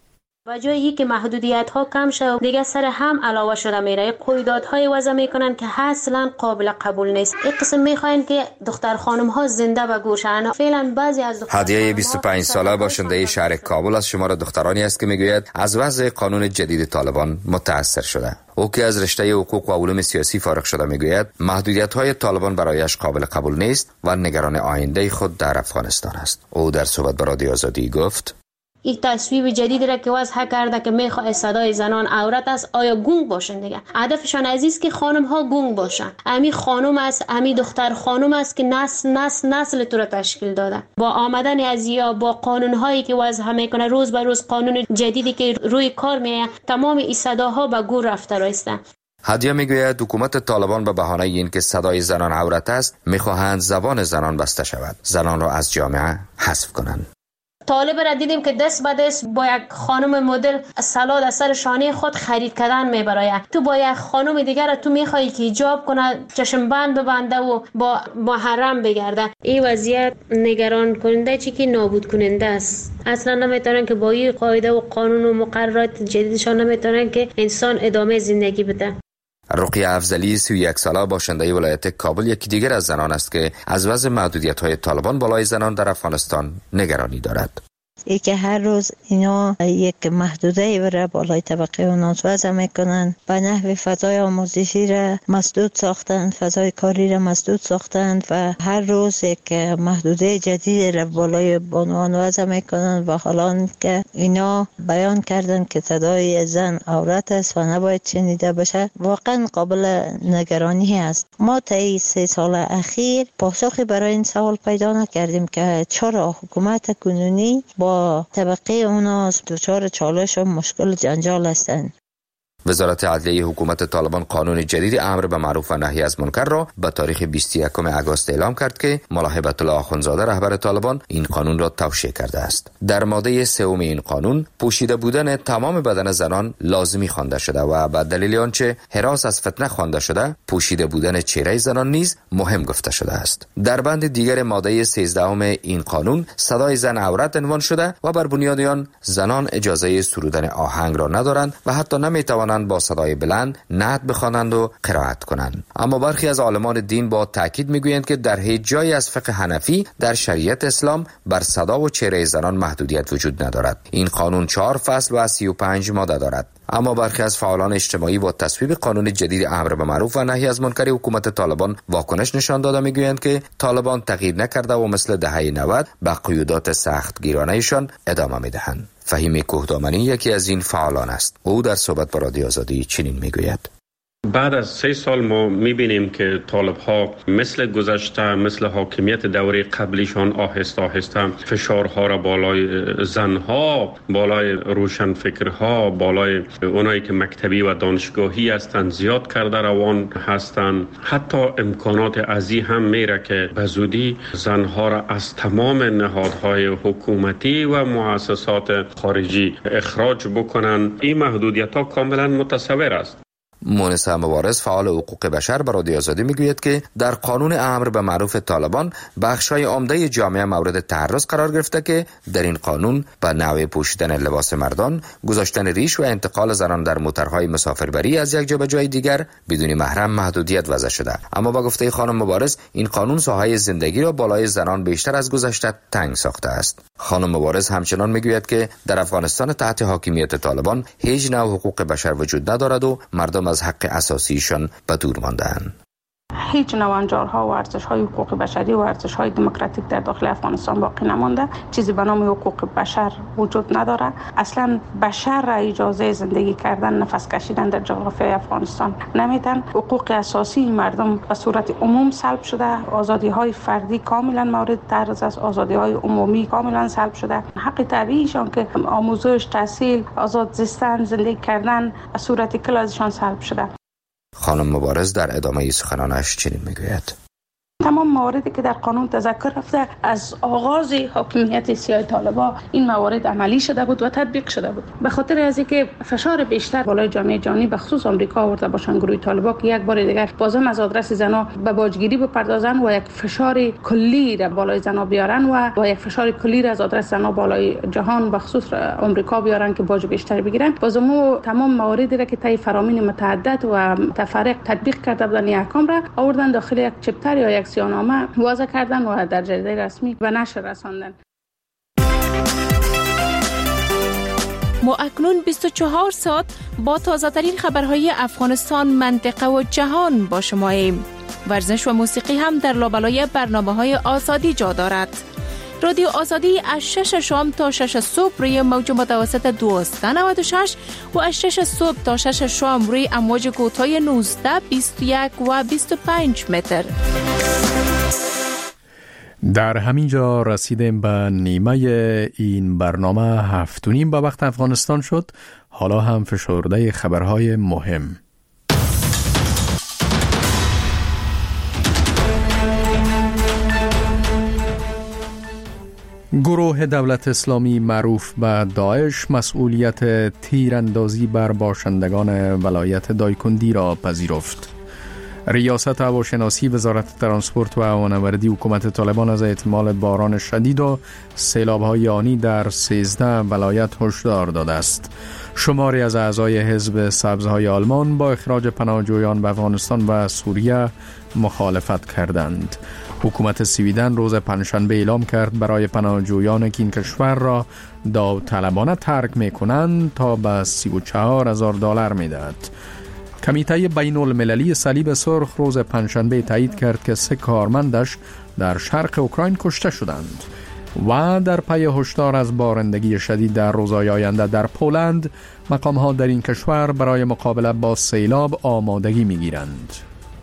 و جایی که محدودیت ها کم شد دیگه سر هم علاوه شده میره، قیودات وضع میکنن که اصلا قابل قبول نیست. این قسم میخواین که دختر خانم ها زنده به گوشن. فعلا بعضی از هدیه بیست و پنج ساله باشنده شهر کابل از شمار دخترانی است که میگوید از وضع قانون جدید طالبان متاثر شده. او که از رشته حقوق و علوم سیاسی فارغ شده میگوید محدودیت های طالبان برایش قابل قبول نیست و نگران آینده خود در افغانستان است. او در صحبت با رادیو آزادی گفت: این تصویب جدید را که وضع کرده که میخواد صدای زنان عورت است، آیا گونگ باشن دیگه؟ هدفشان عزیز که خانم ها گونگ باشن. امی خانم است، امی دختر خانم است که نسل نسل نسل تو را تشکیل داده. با آمدن از یا با قانون هایی که وضع میکنه، روز به روز قانون جدیدی که روی کار میه، تمام این صداها به گور رفته رایسته. هدیه میگوید حکومت طالبان به بهانه اینکه صدای زنان عورت است، میخواهند زبان زنان بسته شود، زنان را از جامعه حذف کنند. طالب را دیدیم که دست به دست با یک خانم مدل سالاد از سر شانه خود خرید کردن میبراید. تو با یک خانم دیگر را تو میخوایی که حجاب کنه، چشم بند ببنده و با محرم بگرده. این وضعیت نگران کننده چی که نابود کننده است. اصلا نمیتونن که با این قاعده و قانون و مقررات جدیدشان نمیتونن که انسان ادامه زندگی بده. رقیه افضلی سی و یک ساله باشنده ولایت کابل یکی دیگر از زنان است که از وضع محدودیت‌های طالبان بالای زنان در افغانستان نگرانی دارد. ای که هر روز اینا یک محدوده را بالای طبقه اوناس وضع میکنن، به نحو فضای آموزشی را مسدود ساختند، فضای کاری را مسدود ساختند و هر روز یک محدوده جدید را بالای بانوان وضع میکنن و حالا که اینا بیان کردن که صدای زن عورت است و نباید شنیده بشه، واقعا قابل نگرانی است. ما طی سه سال اخیر پاسخی برای این سوال پیدا نکردیم که چرا حکومت کنونی با طبقه اوناس دچار چالش و مشکل جنجال هستند. وزارت عدلیه حکومت طالبان قانون جدید امر به معروف و نهی از منکر را به تاریخ بیست و یکم آگوست اعلام کرد که ملا هیبت الله آخوندزاده رهبر طالبان این قانون را توشیح کرده است. در ماده سوم این قانون پوشیده بودن تمام بدن زنان لازمی خوانده شده و به دلیل آنچه هراس از فتنه خوانده شده، پوشیده بودن چهره زنان نیز مهم گفته شده است. در بند دیگر ماده سیزدهم این قانون صدای زن عورت عنوان شده و بر بنیاد آن زنان اجازه سرودن آهنگ را ندارند و حتی نمیتوانند با صدای بلند نعت بخوانند و قرائت کنند. اما برخی از عالمان دین با تاکید میگویند که در هیچ جایی از فقه حنفی در شریعت اسلام بر صدا و چهره زنان محدودیت وجود ندارد. این قانون چهار فصل و سی و پنج ماده دارد. اما برخی از فعالان اجتماعی با تصویب قانون جدید امر به معروف و نهی از منکر حکومت طالبان واکنش نشان داده میگویند که طالبان تغییر نکرده و مثل دهه نود به قیودات سختگیرانه‌شان ادامه میدهند. فهیم کوهدامنی یکی از این فعالان است. او در صحبت با رادیو آزادی چنین میگوید: بعد از سه سال ما میبینیم که طالب ها مثل گذشته، مثل حاکمیت دوره قبلیشان آهسته آهسته فشارها را بالای زنها، بالای روشنفکرها، بالای اونایی که مکتبی و دانشگاهی هستند زیاد کرده روان هستند. حتی امکانات ازی هم میره که به زودی زنها را از تمام نهادهای حکومتی و مؤسسات خارجی اخراج بکنن. این محدودیت ها کاملا متصور است. مونس مبارز فعال حقوق بشر به رادیو آزادی میگوید که در قانون امر به معروف طالبان بخشای عمده جامعه مورد تعرض قرار گرفته که در این قانون به نوع پوشیدن لباس مردان، گذاشتن ریش و انتقال زنان در موترهای مسافربری از یک جا به جای دیگر بدون محرم محدودیت وضع شده. اما با گفته خانم مبارز این قانون ساحه زندگی را بالای زنان بیشتر از گذشته تنگ ساخته است. خانم مبارز همچنان میگوید که در افغانستان تحت حاکمیت طالبان هیچ نوع حقوق بشر وجود ندارد و مردم از حق اساسیشان به دور مانده‌اند. هیچ نوع انجارها و ارزش‌های حقوق بشری و ارزش‌های دموکراتیک در داخل افغانستان باقی نمانده. چیزی به نام حقوق بشر وجود نداره. اصلا بشر را اجازه زندگی کردن، نفس کشیدن در جغرافیای افغانستان نمیدن. حقوق اساسی مردم به صورت عموم سلب شده. آزادی‌های فردی کاملا مورد تعرض است. آزادی‌های عمومی کاملا سلب شده. حق طبیعیشان که آموزش، تحصیل، آزاد زیستن، زندگی کردن به صورت کل ازشان سلب شده. خانم مبارز در ادامه سخنانش چنین میگوید: تمام مواردی که در قانون تذکر رفته از آغاز حاکمیت سیاه طالبان این موارد عملی شده بود و تطبیق شده بود. به خاطر از اینکه فشار بیشتر بالای جامعه جهانی به خصوص آمریکا آورده باشن گروه طالبان که یک بار دیگر بازم از آدرس زنا به باجگیری بپردازن و یک فشار کلی را بالای زنا بیارن و با یک فشار کلی را از آدرس زنا بالای جهان به خصوص آمریکا بیارن که باج بیشتر بگیرن. بازم تمام مواردی را که طی فرامین متعدد و متفرق تطبیق کرده بودن این احکام را آوردن داخل یک چپتر یا یک سیاهنامه وضع کردن و در جریده رسمی به نشر رساندن. ما اکنون بیست و چهار ساعت با تازه ترین خبرهای افغانستان، منطقه و جهان با شماییم. ورزش و موسیقی هم در لابلای برنامه‌های آزادی جا دارد. رادیو آزادی از شش شام تا شش صبح روی موج متوسط دویست و نود و شش و از شش صبح تا شش شام روی امواج کوتاه نوزده، بیست و یک و بیست و پنج متر. در همین جا رسیدیم به نیمه این برنامه. هفت و نیم به وقت افغانستان شد. حالا هم فشرده خبرهای مهم. گروه دولت اسلامی معروف به داعش مسئولیت تیراندازی بر باشندگان ولایت دایکندی را پذیرفت. ریاست هواشناسی وزارت ترانسپورت و هوانوردی حکومت طالبان از احتمال باران شدید و سیلاب‌های آنی در سیزده ولایت هشدار داده است. شماری از اعضای حزب سبزهای آلمان با اخراج پناهجویان به افغانستان و سوریه مخالفت کردند. حکومت سویدن روز پنجشنبه اعلام کرد برای پناهجویان که این کشور را داوطلبانه ترک می‌کنند تا به سی و چهار هزار دلار می‌دهد. کمیته بین المللی صلیب سرخ روز پنجشنبه تایید کرد که سه کارمندش در شرق اوکراین کشته شدند و در پی هشدار از بارندگی شدید در روزهای آینده در پولند مقام‌ها در این کشور برای مقابله با سیلاب آمادگی می‌گیرند.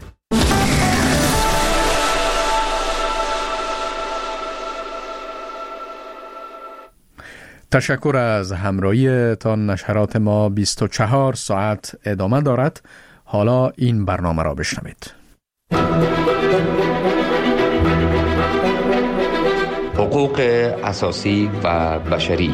تشکر از همراهی تا. نشرات ما بیست و چهار ساعت ادامه دارد. حالا این برنامه را بشنوید. حقوق اساسی و بشری.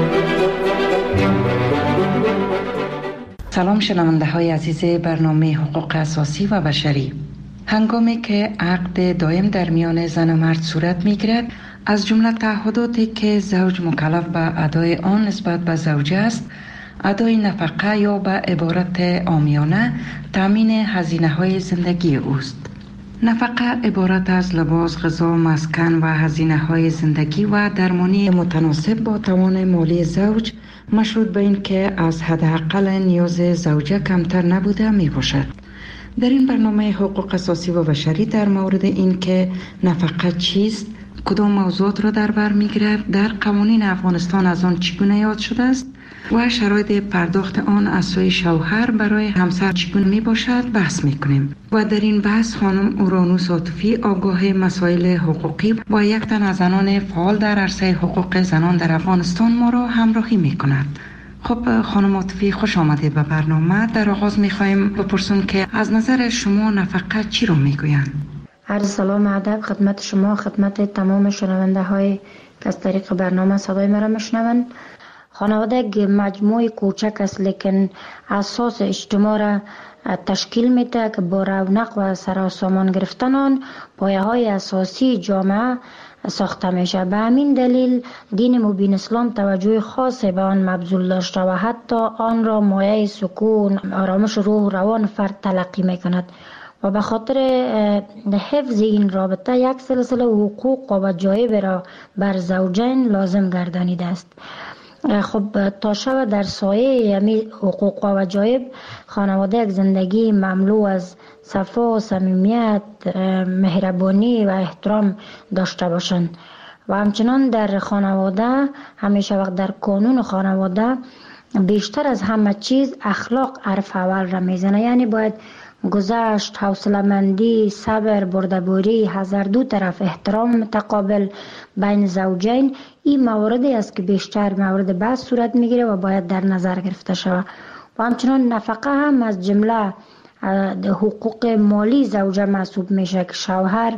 سلام شنونده های عزیز برنامه حقوق اساسی و بشری. هنگامی که عقد دائم در میان زن و مرد صورت می گیرد، از جمله تعهداتی که زوج مکلف به ادای آن نسبت به زوجه است، ادای نفقه یا به عبارت عامیانه تامین هزینه های زندگی اوست. نفقه عبارت از لباس، غذا، مسکن و هزینه های زندگی و درمانی متناسب با توان مالی زوج، مشروط به این که از حداقل نیاز زوجه کمتر نبوده می باشد. در این برنامه حقوق اساسی و بشری در مورد این که نفقه چیست، کدام موضوعات را در بر می‌گیرد، در قوانین افغانستان از آن چگونه یاد شده است و شرایط پرداخت آن از سوی شوهر برای همسر چگونه می باشد بحث می‌کنیم. و در این بحث خانم اورانوس عاطفی، آگاه مسائل حقوقی و یک تن از زنان فعال در عرصه حقوق زنان در افغانستان ما را همراهی می‌کند. خب خانم عاطفی، خوش آمدید به برنامه. در آغاز می‌خوایم بپرسیم که از نظر شما نفقه چی را می‌گویند؟ عرض سلام ادب خدمت شما، خدمت تمام شنونده های که از طریق برنامه صدای مرا میشنوند. خانواده یک مجموعه کوچک است لیکن اساس اجتماع را تشکیل میده که با رونق و سراسامان گرفتن آن پایه های اساسی جامعه ساخته میشه. به همین دلیل دین مبین اسلام توجه خاصی به آن مبذول داشته و حتی آن را مایه سکون، آرامش روح و روان فرد تلقی میکند و به خاطر حفظ این رابطه یک سلسله حقوق و وجایب را بر زوجین لازم گردانیده است. خب تا شب در سایه یمی حقوق و وجایب خانواده یک زندگی مملو از صفا و صمیمیت، مهربانی و احترام داشته باشند و همچنان در خانواده همیشه وقت در قانون خانواده بیشتر از همه چیز اخلاق حرف اول را میزنه. یعنی باید گذشت، حوصله‌مندی، صبر، بردباری، هر دو طرف احترام متقابل بین زوجین، این مواردی است که بیشتر مورد بحث صورت میگیره و باید در نظر گرفته شود. و همچنان نفقه هم از جمله حقوق مالی زوجه محسوب میشه که شوهر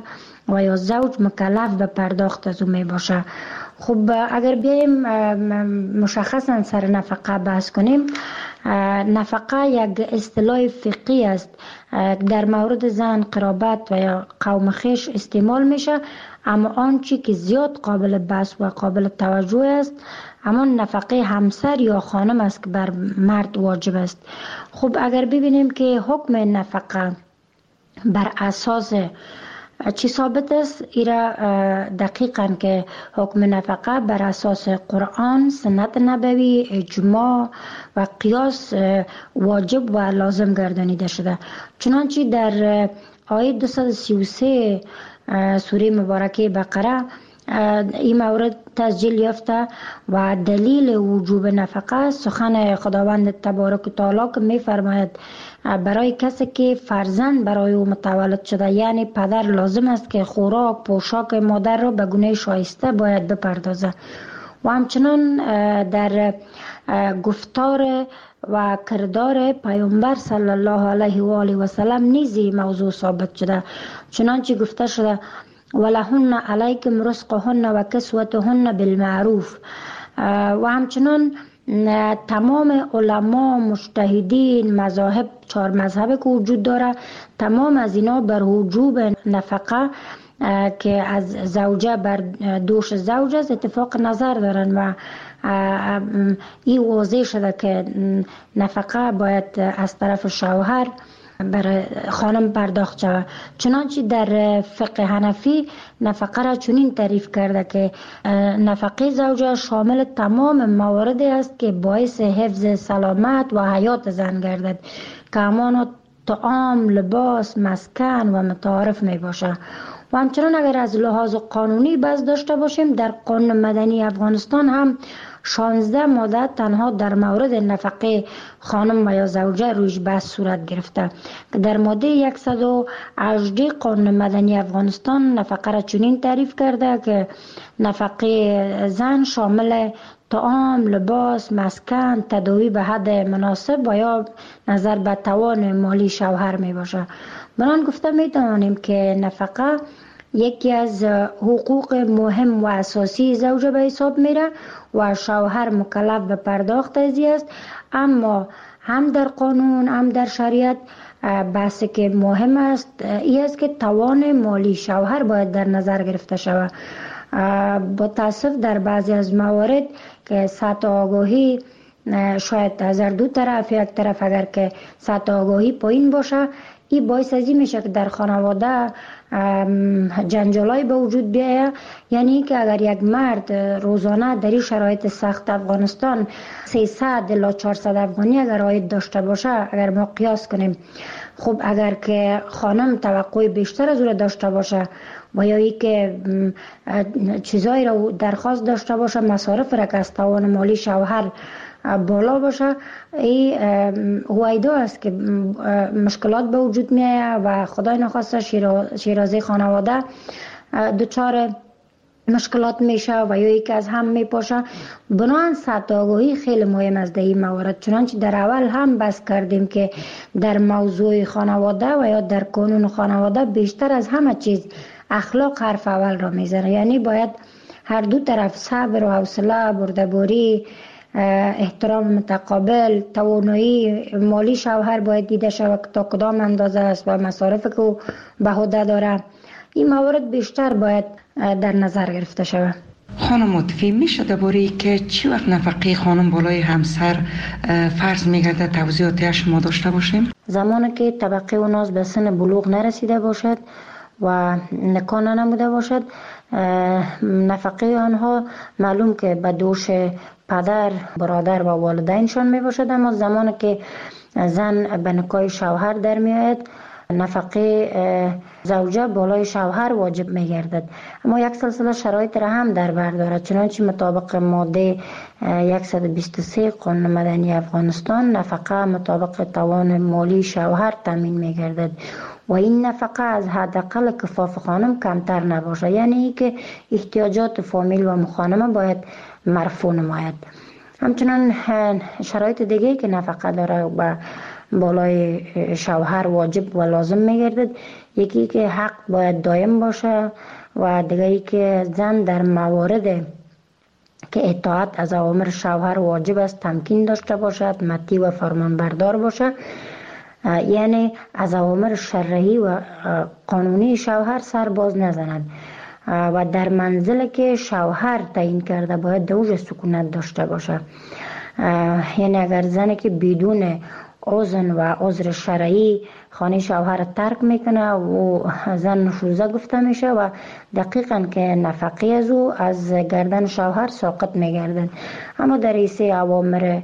و یا زوج مکلف به پرداخت از او می باشه. خب اگر بیایم مشخصا سر نفقه بحث کنیم، نفقه یک اصطلاح فقهی است، در مورد زن، قرابت و یا قوم خویش استعمال میشه، اما آنچه که زیاد قابل بحث و قابل توجه است اما نفقه همسر یا خانم است که بر مرد واجب است. خب اگر ببینیم که حکم نفقه بر اساس چی ثابت است، ایرا دقیقاً که حکم نفقه بر اساس قرآن، سنت نبوی، اجماع و قیاس واجب و لازم گردانیده شده. چنانچه در آیه دویست و سی و سه سوره مبارکه بقره این مورد تسجیل یافته و دلیل وجوب نفقه سخن خداوند تبارک و تعالی که می فرماید برای کسی که فرزند برای او متولد شده، یعنی پدر لازم است که خوراک پوشاک مادر را به گونه شایسته باید بپردازه. و همچنان در گفتار و کردار پیامبر صلی الله علیه و آله و سلم نیزی موضوع ثابت شده، چنانچه گفته شده ولهن علیکم رزقهن و کسوتهن بالمعروف. و همچنان تمام علما، مجتهدین، مذاهب، چهار مذهب که وجود داره، تمام از اینا بر وجوب نفقه که از زوجه بر دوش زوج است اتفاق نظر دارن و این واضح شده که نفقه باید از طرف شوهر برای خانم پرداخت شود. چنانچه در فقه حنفی نفقه را چنین تعریف کرده که نفقه زوجه شامل تمام مواردی است که باعث حفظ سلامت و حیات زن گردد، که همان طعام، لباس، مسکن و متعارف می باشه. و همچنان اگر از لحاظ قانونی بحث داشته باشیم، در قانون مدنی افغانستان هم شانزده ماده تنها در مورد نفقه خانم و یا زوجه رویش بحث صورت گرفته که در ماده صد و هجده قانون مدنی افغانستان نفقه را چنین تعریف کرده که نفقه زن شامل طعام، لباس، مسکن، تداوی به حد مناسب و یا نظر به توان مالی شوهر می باشه. بنان گفته می توانیم که نفقه یکی از حقوق مهم و اساسی زوجه به حساب میره و شوهر مکلف به پرداخت ازی است. اما هم در قانون هم در شریعت بحثی که مهم است این است که توان مالی شوهر باید در نظر گرفته شود. با تاسف در بعضی از موارد که سطح آگاهی شاید از دو طرف، یک طرف اگر که سطح آگاهی پایین باشه، این باعث ازی میشه که در خانواده جنجالای به وجود بیاید. یعنی که اگر یک مرد روزانه در این شرایط سخت افغانستان سیصد الی چهارصد افغانی اگر عاید داشته باشه، اگر ما قیاس کنیم، خب اگر که خانم توقع بیشتر از او داشته باشه و یا ای که چیزایی را درخواست داشته باشه، مصارف را که از توان مالی شوهر بالا باشه، این هویدا است که مشکلات به وجود می آید و خدای نخواسته شیرازه خانواده دچار مشکلات میشه و یا یکی از هم میپاشه. بنابراین سطح آگاهی خیلی مهم است در این موارد. چنانچه در اول هم بحث کردیم که در موضوع خانواده و یا در قانون خانواده بیشتر از همه چیز اخلاق حرف اول را میزنه. یعنی باید هر دو طرف صبر و حوصله، بردباری، احترام متقابل، توانایی مالی شوهر باید دیده شود که تا کدام اندازه است و مصارف که او به عهده داره. این موارد بیشتر باید در نظر گرفته شود. خانم متفی میشه درباره که چی وقت نفقه خانم بالای همسر فرض میگرده توضیحاتش ما داشته باشیم؟ زمانی که طبقه اوناز به سن بلوغ نرسیده باشد و نکاح نموده باشد، نفقه آنها معلوم که به دوش پدر، برادر و والدینشان می باشد. اما زمانی که زن به نکاح شوهر در می آید، نفقه زوجه بالای شوهر واجب می گردد. اما یک سلسله شرایط را هم در بر دارد. چنانچه مطابق ماده صد و بیست و سه قانون مدنی افغانستان نفقه مطابق توان مالی شوهر تامین می گردد و این نفقه از حداقل کفاف خانم کمتر نباشه. یعنی که احتیاجات فامیل و مخانمه باید مرفوع نماید. همچنان شرایط دیگه که نفقه داره و بالای شوهر واجب و لازم میگردد. یکی که حق باید دائم باشه و دیگری که زن در موارد که اطاعت از اوامر شوهر واجب است تمکین داشته باشد، مطیع و فرمانبردار باشه، یعنی از اوامر شرعی و قانونی شوهر سر باز نزند و در منزل که شوهر تعیین کرده باید دوج سکونت داشته باشه. یعنی اگر زنی که بدون اذن و عذر شرعی خانه شوهر ترک میکنه و زن نشوزه گفته میشه و دقیقاً که نفقه از او از گردن شوهر ساقط میگردن. اما در حیث اوامر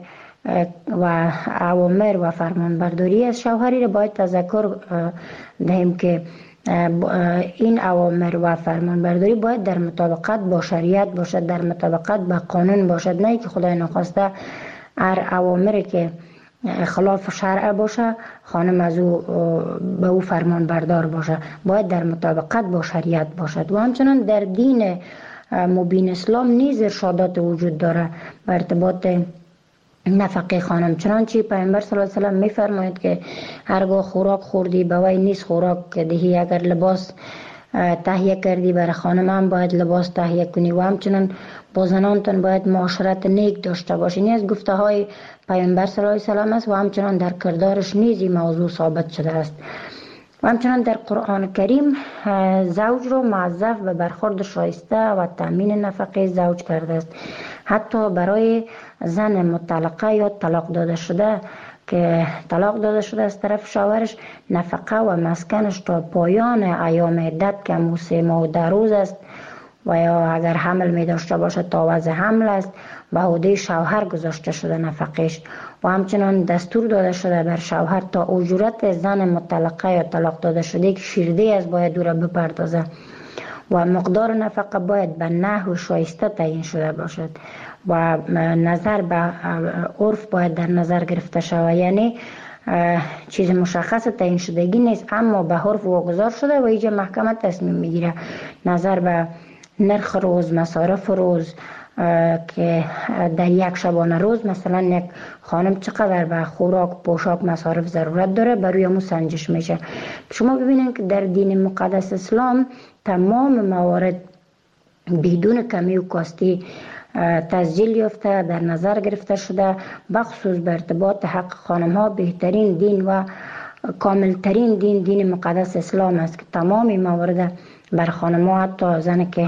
و اوامر و فرمانبرداری از شوهری را باید تذکر دهیم که این اوامر و فرمانبرداری باید در مطابقت با شریعت باشد، در مطابقت با قانون باشد، نه که خدای نخواسته هر اوامری که خلاف شرع باشه خانم از او به او فرمان بردار باشه. باید در مطابقت با شریعت باشد. و همچنان در دین مبین اسلام نیز ارشادات وجود داره به ارتباط نفقه خانم، چنانچه پیامبر صلی الله علیه و سلم میفرماید که هرگاه خوراک خوردی به وی نیست خوراک دهی، اگر لباس تهیه کردی برای خانم هم باید لباس تهیه کنی و همچنان با زنانتون باید معاشرت نیک داشته باشی. این از گفته های پیامبر صلی الله علیه و سلم است و همچنان در کردارش نیز این موضوع ثابت شده است. و همچنان در قرآن کریم زوج رو موظف به برخورد شایسته و تامین نفقه زوج کرده است. حتی برای زن مطلقه یا طلاق داده شده که طلاق داده شده از طرف شوهرش، نفقه و مسکنش تا پایان ایام عدت که همون سه ماه و ده روز است و یا اگر حمل می داشته باشه تا وضع حمل است به عهده شوهر گذاشته شده نفقش. و همچنان دستور داده شده بر شوهر تا اجورت زن مطلقه یا طلاق داده شده که شیرده از باید او را بپردازه و مقدار نفقه باید به نحو شایسته تعیین شده باشد و نظر به عرف باید در نظر گرفته شود. یعنی چیز مشخص تعیین شدگی نیست اما به عرف واگذار شده و اینجا محکمه تصمیم میگیره نظر به نرخ روز، مصارف روز که در یک شبانه روز مثلا یک خانم چقدر به خوراک، پوشاک، مصارف ضرورت داره بروی همون سنجش میشه. شما ببینید که در دین مقدس اسلام تمام موارد بدون کمی و کاستی تسجیل یافته در نظر گرفته شده، بخصوص به ارتباط حق خانم ها بهترین دین و کاملترین دین دین مقدس اسلام است که تمامی موارد بر خانم ها، حتی زنی که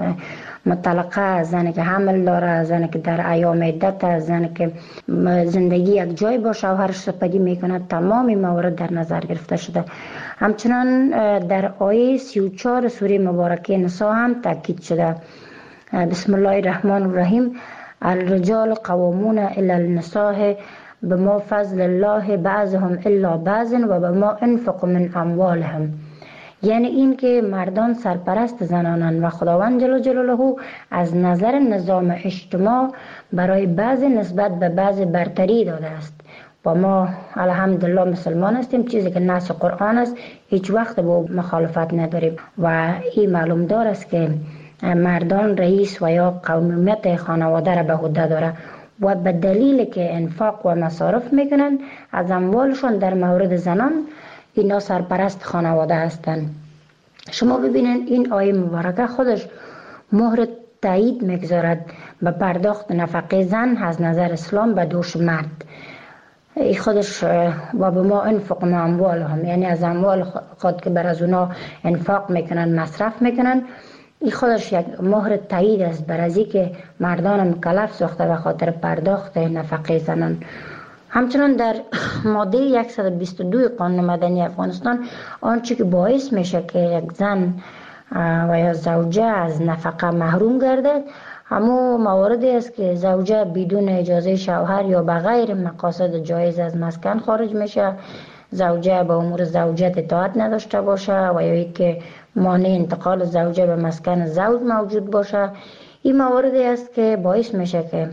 مطلقه، زنی که حمل داره، زنی که در ایام عدت، زنی که زندگی یک جای با شوهرش سپری میکنه، تمامی موارد در نظر گرفته شده. همچنان در آیه سی و چهار سوره مبارکه نساء هم تاکید شده. بسم الله الرحمن الرحیم: الرجال قوامون الی النساء بما فضل الله بعضهم الا بعض و بما انفقوا من اموالهم. یعنی این که مردان سرپرست زنانند و خداوند جل جلاله از نظر نظام اجتماع برای بعض نسبت به بعض برتری داده است و ما الحمدلله مسلمان هستیم، چیزی که نص قرآن است هیچ وقت با مخالفت نداریم و این معلوم دار است که مردان رئیس و یا قومیت خانواده را به عهده داره و به دلیل که انفاق و مصارف میکنند از اموالشان در مورد زنان اینا سرپرست خانواده هستند. شما ببینید این آیه مبارکه خودش مهر تایید میگذارد به پرداخت نفقه زن از نظر اسلام به دوش مرد. ای خودش و به ما انفق ما اموالهم، یعنی از اموال خود که بر از اونا انفاق میکنن، مصرف میکنن، این خودش یک مهر تایید است بر از که مردان مکلف ساخته به خاطر پرداخت نفقه زنان. همچنان در ماده صد و بیست و دو قانون مدنی افغانستان آنچه که باعث میشه که یک زن و یا زوجه از نفقه محروم گردد همو مواردی است که زوجه بدون اجازه شوهر یا به غیر مقاصد جایز از مسکن خارج میشه، زوجه به امور زوجت اطاعت نداشته باشه و یا ای که مانع انتقال زوجه به مسکن زوج موجود باشه. این مواردی است که باعث میشه که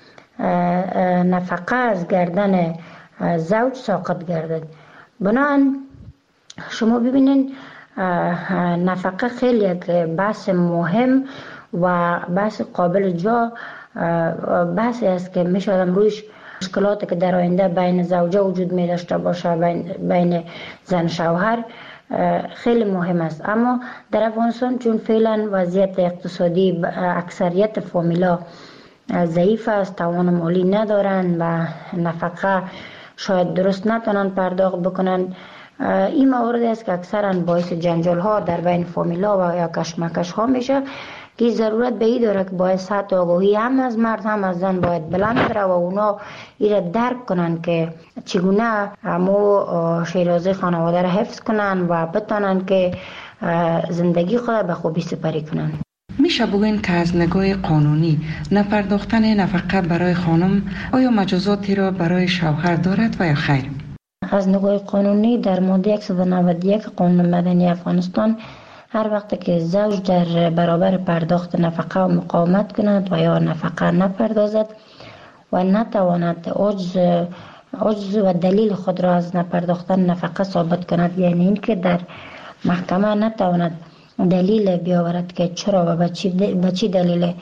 نفقه از گردن زوج ساقط گردد. بنابراین شما ببینید نفقه خیلی یک بحث مهم و بحث قابل جا بحثی است که میشه آدم روش مشکلاتی که در آینده بین زوجه وجود می داشته باشه، بین, بین زن شوهر خیلی مهم است. اما در افغانستان چون فعلا وضعیت اقتصادی اکثریت فامیلا ضعیف است، توان مالی ندارن و نفقه شاید درست نتونن پرداخت بکنن، این موارد است که اکثرا باعث جنجال ها در بین فامیلا و یا کشمکش ها میشه که ضرورت به این داره که باید سطح آگاهی هم از مرد هم از زن باید بلند بره و اونا ایره درک کنن که چگونه همو شیرازه خانواده را حفظ کنن و بتانن که زندگی خود به خوبی سپری کنن. میشه بگوین که از نگاه قانونی نپرداختن نفقه برای خانم آیا مجازاتی را برای شوهر دارد و یا خیر؟ از نگاه قانونی در ماده صد و نود و یک قانون مدنی افغانستان هر وقت که زوج در برابر پرداخت نفقه و مقاومت کند و یا نفقه نپردازد و نتواند عجز عجز و دلیل خود را از نپرداختن نفقه ثابت کند، یعنی اینکه در محکمه نتواند دلیل بیاورد که چرا و به چی دلیل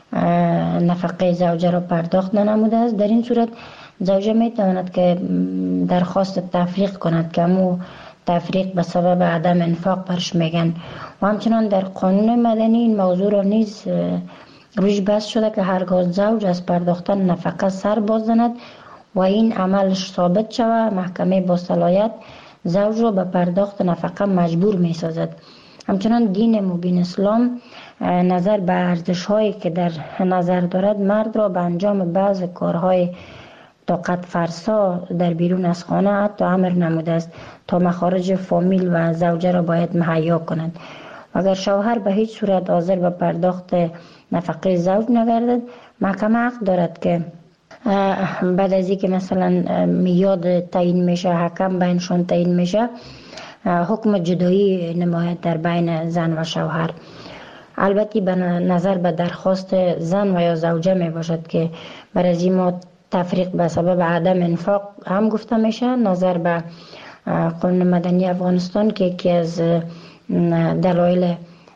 نفقه زوجه را پرداخت ننموده است، در این صورت زوجه می تواند که درخواست تفریق کند که همو تفریق به سبب عدم انفاق برش میگن و همچنان در قانون مدنی این موضوع را نیز روش بحث شده که هرگاه زوج از پرداختن نفقه سر باز زند و این عملش ثابت شود، محکمه با صلاحیت زوج را به پرداخت نفقه مجبور می سازد. همچنان دین مبین اسلام نظر به ارزش هایی که در نظر دارد مرد را به انجام بعض کارهای طاقت فرسا در بیرون از خانه حتی امر نموده است تا مخارج فامیل و زوجه را باید مهیا کنند. اگر شوهر به هیچ صورت حاضر به پرداخت نفقه زوج نگردد، محکمه حق دارد که بعد از اینکه مثلا میاد تعیین میشه، حکم بینشان تعیین میشه، حکم جدایی نماید در بین زن و شوهر. البته به نظر به درخواست زن و یا زوجه می باشد که برای از این تفریق به سبب عدم انفاق هم گفته میشه. نظر به قانون مدنی افغانستان که یکی از دلایل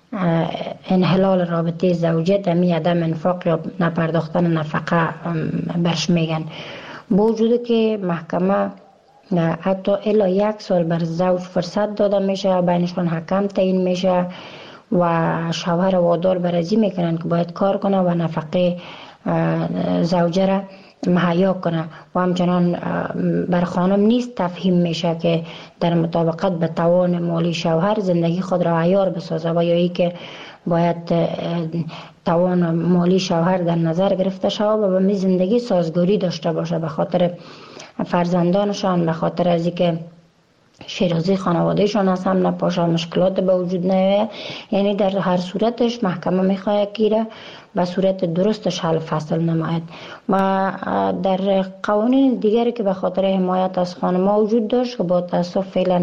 انحلال رابطه زوجیت همی عدم انفاق یا نپرداختن نفقه برش میگن. با وجود که محکمه حتی الا یک سال بر زوج فرصت داده میشه، بینشان حکم تعیین میشه و شوهر وادار برازی میکنن که باید کار کنه و نفقه زوجه را مهیا کنه و همچنان بر خانم نیست تفهیم میشه که در مطابقت به توان مالی شوهر زندگی خود را عیار بسازه و یا ای که باید توان مالی شوهر در نظر گرفته شود و به می زندگی سازگاری داشته باشه به خاطر فرزندانشان، به خاطر از اینکه شیرازی خانوادهشان از هم نپاشه، مشکلات به وجود نیاید. یعنی در هر صورتش محکمه میخواهد که به صورت درستش حل فصل نماید. و در قوانین دیگری که به خاطر حمایت از خانم‌ها وجود داشت که با تاسف فعلا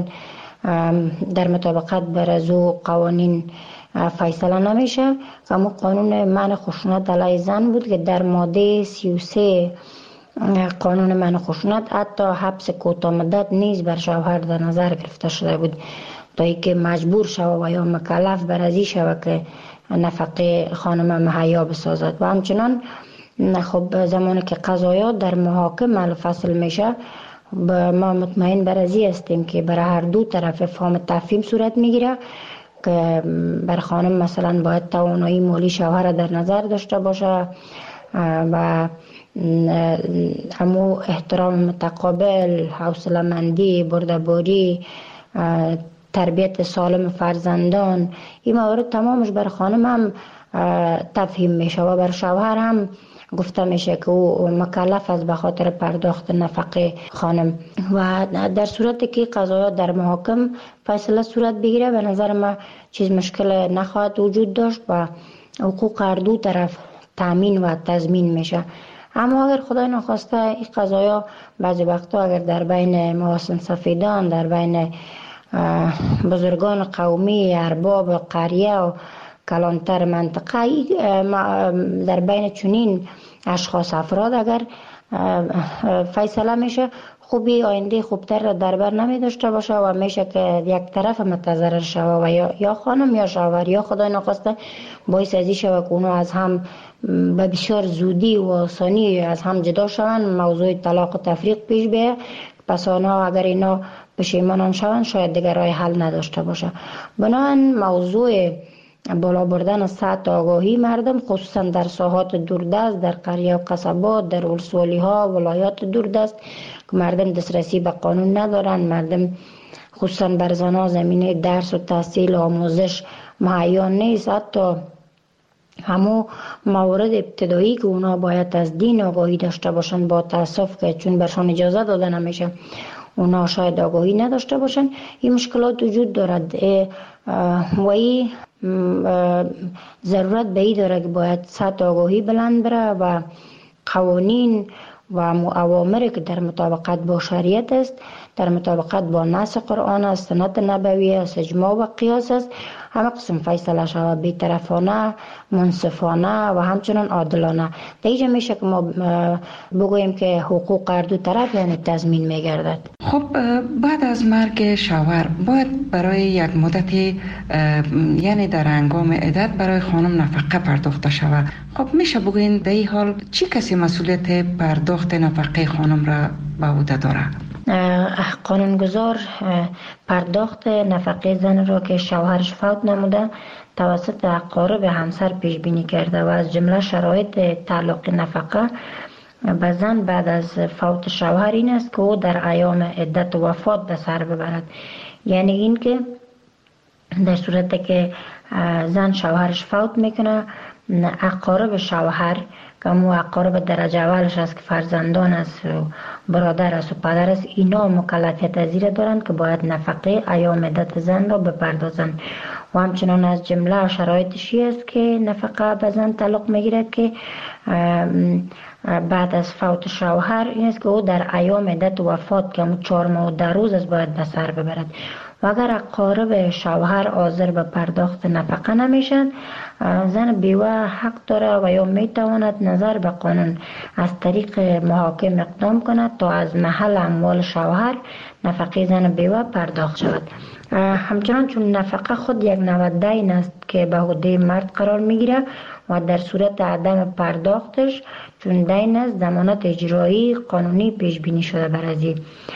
در مطابقت بر از او قوانین فیصله نمیشه، اما قانون منع خشونت علیه زن بود که در ماده سی و سه قانون منع خشونت حتی حبس کوتاه مدت نیز بر شوهر در نظر گرفته شده بود تا اینکه مجبور شود و یا مکلف بر ازی شود که نفقه خانم مهیا بسازد. و همچنان خب زمانی که قضایات در محاکم حل فصل میشه، ما مطمئن بر ازی هستیم که برای هر دو طرف فهم تفهیم صورت میگیره که بر خانم مثلا باید توانایی مالی شوهر در نظر داشته باشه و همو احترام متقابل، حوصله مندی، بردباری، تربیت سالم فرزندان، این موارد تمامش بر خانم هم تفهیم میشه و بر شوهر هم گفته میشه که او مکلف است به خاطر پرداخت نفقه خانم. و در صورتی که قضایا در محاکم فیصله صورت بگیره، به نظر ما چیز مشکل نخواهد وجود داشت و حقوق هر دو طرف تامین و تضمین میشه. اما اگر خدای نخواسته این قضایا بعضی وقتا اگر در بین محاسن سفیدان، در بین بزرگان قومی، ارباب قریه و کلانتر منطقه، در بین چنین اشخاص افراد اگر فیصله میشه، خوبی آینده خوبتر را در بر نمی داشته باشه و میشه که یک طرف متضرر شوه و یا, یا خانم یا شوهر یا خدای نخواسته باعث ازی شوه که اونو از هم به بسیار زودی و آسانی از هم جدا شوند، موضوع طلاق و تفریق پیش بیاید. پس آنها اگر اینا پشیمان شوند شاید دیگر راه حل نداشته باشه. بنابراین موضوع بالا بردن سطح آگاهی مردم خصوصا در ساحات دوردست، در قریه و قصبات، در ولسوالی ها، ولایات دوردست که مردم دسترسی به قانون ندارن، مردم خصوصا بر زنها زمینه درس و تحصیل و آموزش مهیا نیست. حتی همو موارد ابتدایی که اونا باید از دین آگاهی داشته باشن، با تاسف که چون برشان اجازه داده نمیشه اونا شاید آگاهی نداشته باشن. این مشکلات وجود دارد و این ضرورت به این داره که باید سطح آگاهی بلند بره و قوانین و اوامری که در مطابقت با شریعت است، در مطابقت با نص قرآن است، سنت نبوی است، اجماع و قیاس است، همه قسم فیصله شود بی‌طرفانه، منصفانه و همچنان عادلانه. دیگه میشه که ما بگوییم که حقوق هر دو طرف یعنی تضمین میگردد. خب بعد از مرگ شوهر باید برای یک مدتی یعنی در هنگام عدت برای خانم نفقه پرداخته شود. خب میشه بگوین در این حال چی کسی مسئولیت پرداخت نفقه خانم را به عهده داره؟ قانونگذار پرداخت نفقه زن را که شوهرش فوت نموده توسط اقارب همسر پیش بینی کرده و از جمله شرایط تعلق نفقه به زن بعد از فوت شوهر این است که او در ایام عدت و وفات به سر ببرد. یعنی این که در صورت که زن شوهرش فوت میکنه، اقارب شوهر که مو اقارب درجه اولش است که فرزندان است و برادر است و پدر است، اینا مکلفیت از این دارند که باید نفقه ایام عدت زن را بپردازند. و همچنان از جمله شرایطشی است که نفقه به زن تعلق میگیرد که بعد از فوت شوهر این است که او در ایام عدت وفات که همون چهار ماه و ده روز است باید به سر ببرد. و اگر اقارب شوهر حاضر به پرداخت نفقه نمیشن، زن بیوه حق داره و یا میتواند نظر به قانون از طریق محاکم اقدام کند تا از محل اموال شوهر نفقه زن بیوه پرداخت شود. همچنان چون نفقه خود یک نوع دین است که به عهده مرد قرار میگیره و در صورت عدم پرداختش چون دین است ضمانت اجرایی قانونی پیش بینی شده بر ازی.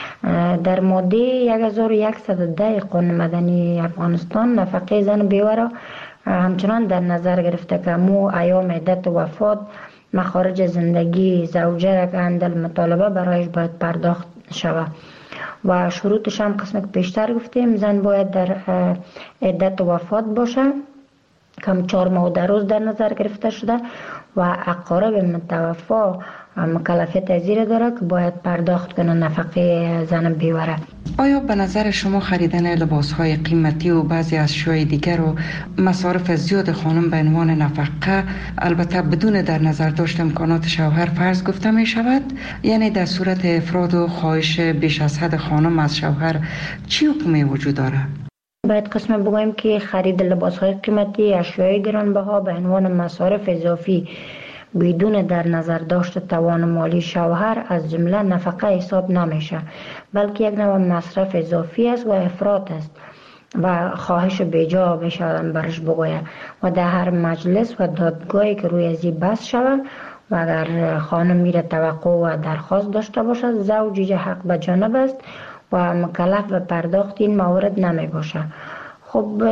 در ماده هزار و صد و ده قانون مدنی افغانستان نفقه زن بیوه را همچنان در نظر گرفته که مو ایام عدت و وفات مخارج زندگی زوجه که اندل مطالبه برایش باید پرداخت شود و شروطش هم قسم که پیشتر گفتیم زن باید در عدت و وفات باشه کم چهار ماه و ده روز در نظر گرفته شده و اقارب متوفا مکلفیت ازیر داره که باید پرداخت کنه نفقه زن بیوره. آیا به نظر شما خریدن لباس‌های قیمتی و بعضی اشیاء دیگر و مصارف زیاد خانم به عنوان نفقه البته بدون در نظر داشت امکانات شوهر فرض گفته می شود؟ یعنی در صورت افراد و خواهش بیش از حد خانم از شوهر چی حکمی وجود داره؟ باید قسم بگویم که خرید لباس‌های قیمتی، اشیاء گرانبها به عنوان مصارف اضافی بدون در نظر داشت توان مالی شوهر از جمله نفقه حساب نمیشه، بلکه یک نوع مصرف اضافی است و افراط است و خواهش بیجا میشه برش بگوید و در هر مجلس و دادگاهی که روی ازی بحث شود و اگر خانم میره توقع و درخواست داشته باشد زوج حق به جانب است و مکلف به پرداخت این موارد نمی باشه. خب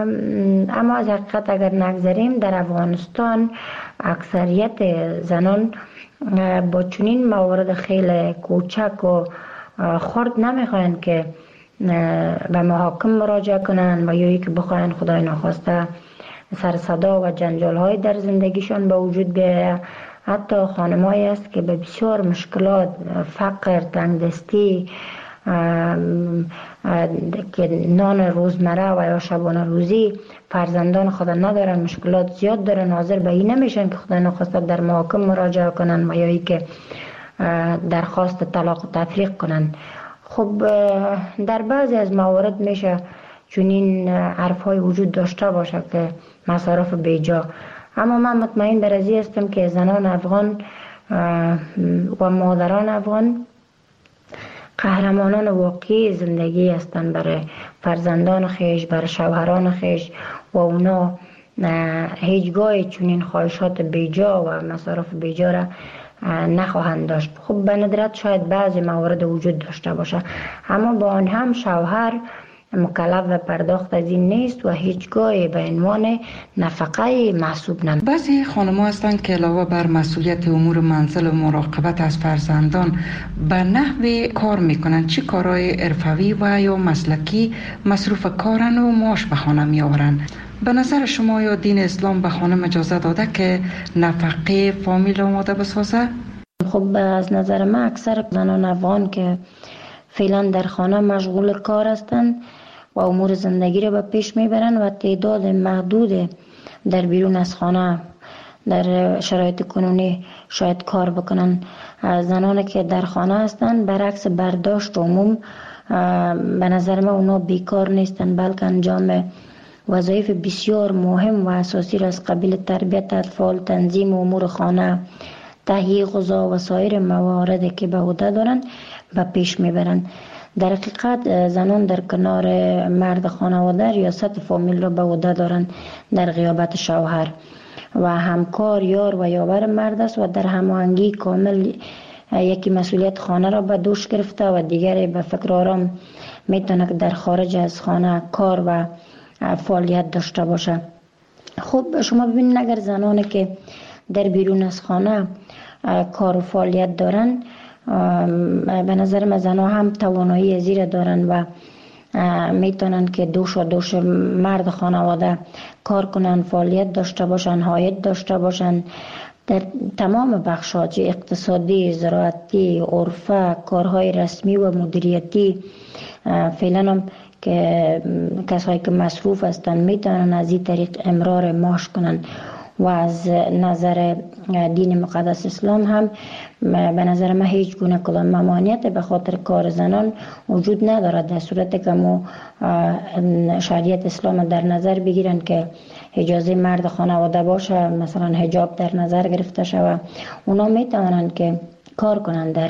اما از حقیقت اگر نگذاریم در افغانستان اکثریت زنان با چنین موارد خیلی کوچک و خرد نمیخواین که به محاکم مراجعه کنن و یا که بخواین خدای ناخواسته سر صدا و جنجال های در زندگیشان به وجود بیاید. حتی خانمایی است که به بسیار مشکلات، فقر، تنگدستی که نان روزمره و یا شبانه روزی فرزندان خود ندارن، مشکلات زیاد دارن، حاضر به این نمیشن که خدا نخواسته در محاکم مراجعه کنن و یا ای که درخواست طلاق و تفریق کنن. خب در بعضی از موارد میشه چنین حرف های وجود داشته باشه که مصارف بیجا، اما من مطمئن بر ازی هستم که زنان افغان و مادران افغان قهرمانان واقعی زندگی هستند برای فرزندان خیش، برای شوهران خیش و اونا هیچگاه چنین خواهشات بیجا و مصارف بیجا را نخواهند داشت. خب به ندرت شاید بعضی موارد وجود داشته باشه، اما با آن هم شوهر مکلف و پرداخت از این نیست و هیچگاه به عنوان نفقه محسوب نمی. بعضی خانم‌ها هستند که علاوه بر مسئولیت امور منزل و مراقبت از فرزندان به نحو کار میکنند. چه کارهای حرفوی و یا مسلکی مصروف کارن و معاش به خانه میآورند؟ به نظر شما یا دین اسلام به خانم اجازه داده که نفقه فامیل آماده بسازه؟ خب از نظر من اکثر زنان افغان که فعلا در خانه مشغول کار هستند و امور زندگی را به پیش میبرند و تعداد محدود در بیرون از خانه در شرایط کنونی شاید کار بکنن. زنانی که در خانه هستند برعکس برداشت عموم به نظر من اونا بیکار نیستند، بلکه انجام وظایف بسیار مهم و اساسی را از قبیل تربیت اطفال، تنظیم امور خانه، تهیه غذا و سایر مواردی که به عهده دارند به پیش میبرند. در حقیقت زنان در کنار مرد خانواده ریاست فامیل را به عهده دارند در غیابت شوهر و همکار، یار و یاور مرد است و در هماهنگی کامل یکی مسئولیت خانه را به دوش گرفته و دیگری به فکر آرام میتونه در خارج از خانه کار و فعالیت داشته باشه. خب شما ببینید اگر زنانی که در بیرون از خانه کار و فعالیت دارن، به نظر من زنها هم توانایی زیر دارن و میتونن که دوش و دوش مرد خانواده کار کنن، فعالیت داشته باشن، عاید داشته باشن در تمام بخشات اقتصادی، زراعتی، عرفه، کارهای رسمی و مدیریتی. فعلا هم که کسایی که مصروف هستن میتونن از این طریق امرار معاش کنن و از نظر دین مقدس اسلام هم به نظر من هیچ گونه کدام ممانعت به خاطر کار زنان وجود ندارد، در صورتی که ما شریعت اسلام در نظر بگیرن که اجازه مرد خانواده باشه، مثلا حجاب در نظر گرفته شود، اونا میتونن که کار کنن. در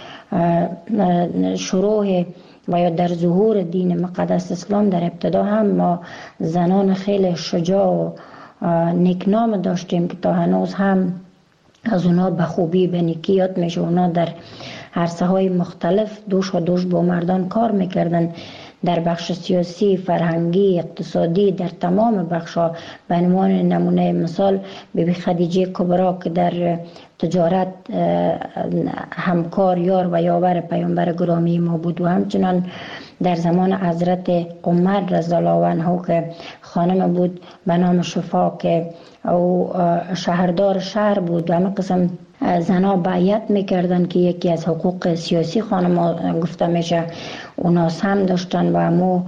شروع و یا در ظهور دین مقدس اسلام در ابتدا هم ما زنان خیلی شجاع و نیکنام داشتیم که تا هنوز هم از اونا به خوبی به نیکی یاد میشه. اونا در عرصه های مختلف دوش و دوش با مردان کار میکردن، در بخش سیاسی، فرهنگی، اقتصادی، در تمام بخشا. به عنوان نمونه مثال بیبی خدیجه کبرا که در تجارت همکار، یار و یاور پیامبر گرامی ما بود و همچنان در زمان حضرت عمر رضی الله عنه که خانم بود به نام شفا که او شهردار شهر بود و همه قسم زنها بیعت میکردن که یکی از حقوق سیاسی خانم گفته میشه اونا هم داشتن و مو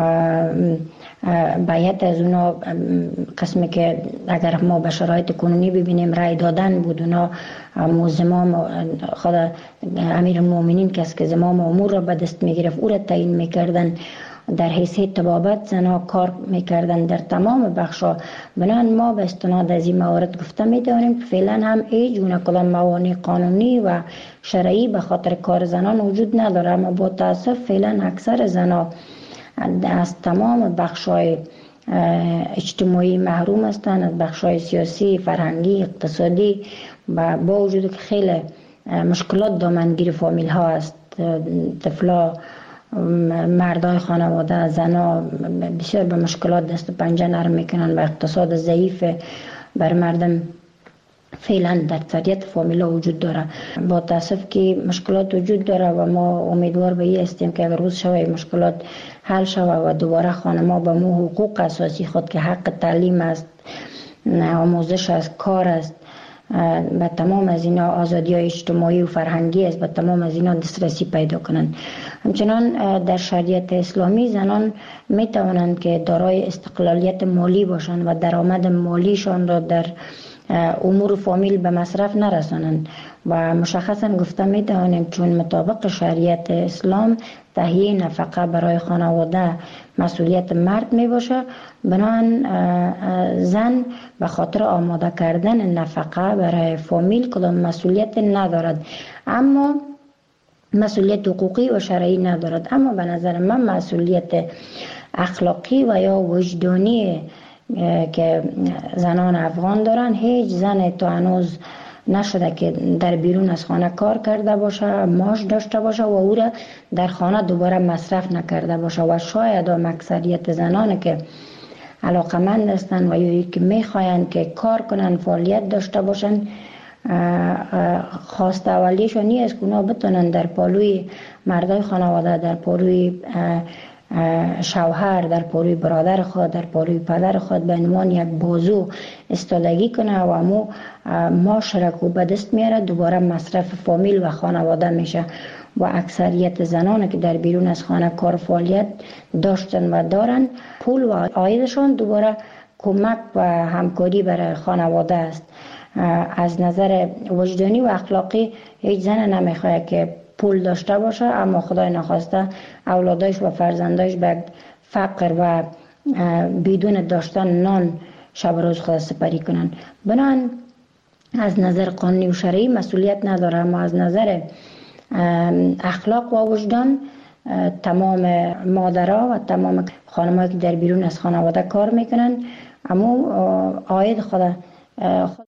بیعت از اونا قسمی که اگر ما به شرایط کنونی ببینیم رای دادن بود. اونا مو زمام خود امیر المؤمنین کس که زمام امور را به دست میگرفت او را تعیین میکردن. در حیثیت طبابت زنها کار میکردن در تمام بخشا. بنان ما به استناد از این موارد گفته میدانیم که فعلا هم هیچ گونه کدام موانع قانونی و شرعی به خاطر کار زنان وجود نداره، اما با تاسف فعلا اکثر زنها از تمام بخشای اجتماعی محروم هستند، از بخشای سیاسی، فرهنگی، اقتصادی و با وجود که خیلی مشکلات دامنگیر فامیل ها است. طفلا، مردای خانواده، زنا بسیار به مشکلات دست و پنجه نرم میکنن و اقتصاد ضعیف بر مردم فعلا در طبیعت فامیلا وجود داره. با تاسف که مشکلات وجود داره و ما امیدوار به این هستیم که اگر روز شوه مشکلات حل شوه و دوباره خانما به مو حقوق اساسی خود که حق تعلیم است، آموزش است، کار است، به تمام از اینا آزادی های اجتماعی و فرهنگی است، به تمام از اینا دسترسی پیدا کنند. همچنان در شریعت اسلامی زنان می توانند که دارای استقلالیت مالی باشند و درآمد مالیشان را در امور فامیل به مصرف نرسانند و مشخصا گفته می توانیم چون مطابق شریعت اسلام تهیه نفقه برای خانواده مسئولیت مرد می باشه، بنابراین زن به خاطر آماده کردن نفقه برای فامیل کدام مسئولیت ندارد، اما مسئولیت حقوقی و شرعی ندارد. اما به نظر من مسئولیت اخلاقی و یا وجدانی که زنان افغان دارن، هیچ زن تا هنوز نشده که در بیرون از خانه کار کرده باشه، معاش داشته باشه و او را در خانه دوباره مصرف نکرده باشه. و شاید هم اکثریت زنان که علاقمند هستند و یا که میخواین که کار کنن، فعالیت داشته باشن، خواست اولیشون نیست که اونا بتونن در پالوی مردای خانواده، در پالوی شوهر، در پالوی برادر خود، در پالوی پدر خود به عنوان یک بازو استادگی کنه و امو معاش را که به دست میاره دوباره مصرف فامیل و خانواده میشه. و اکثریت زنان که در بیرون از خانه کار فعالیت داشتن و دارن، پول و عایدشان دوباره کمک و همکاری برای خانواده است. از نظر وجدانی و اخلاقی هیچ زن نمیخواد که پول داشته باشه اما خدای نخواسته اولادایش و فرزندایش به فقر و بدون داشتن نان شب روز خود سپری کنن. بنان از نظر قانونی و شرعی مسئولیت نداره، اما از نظر اخلاق و وجدان تمام مادرها و تمام خانم‌ها که در بیرون از خانواده کار میکنن اما عاید خود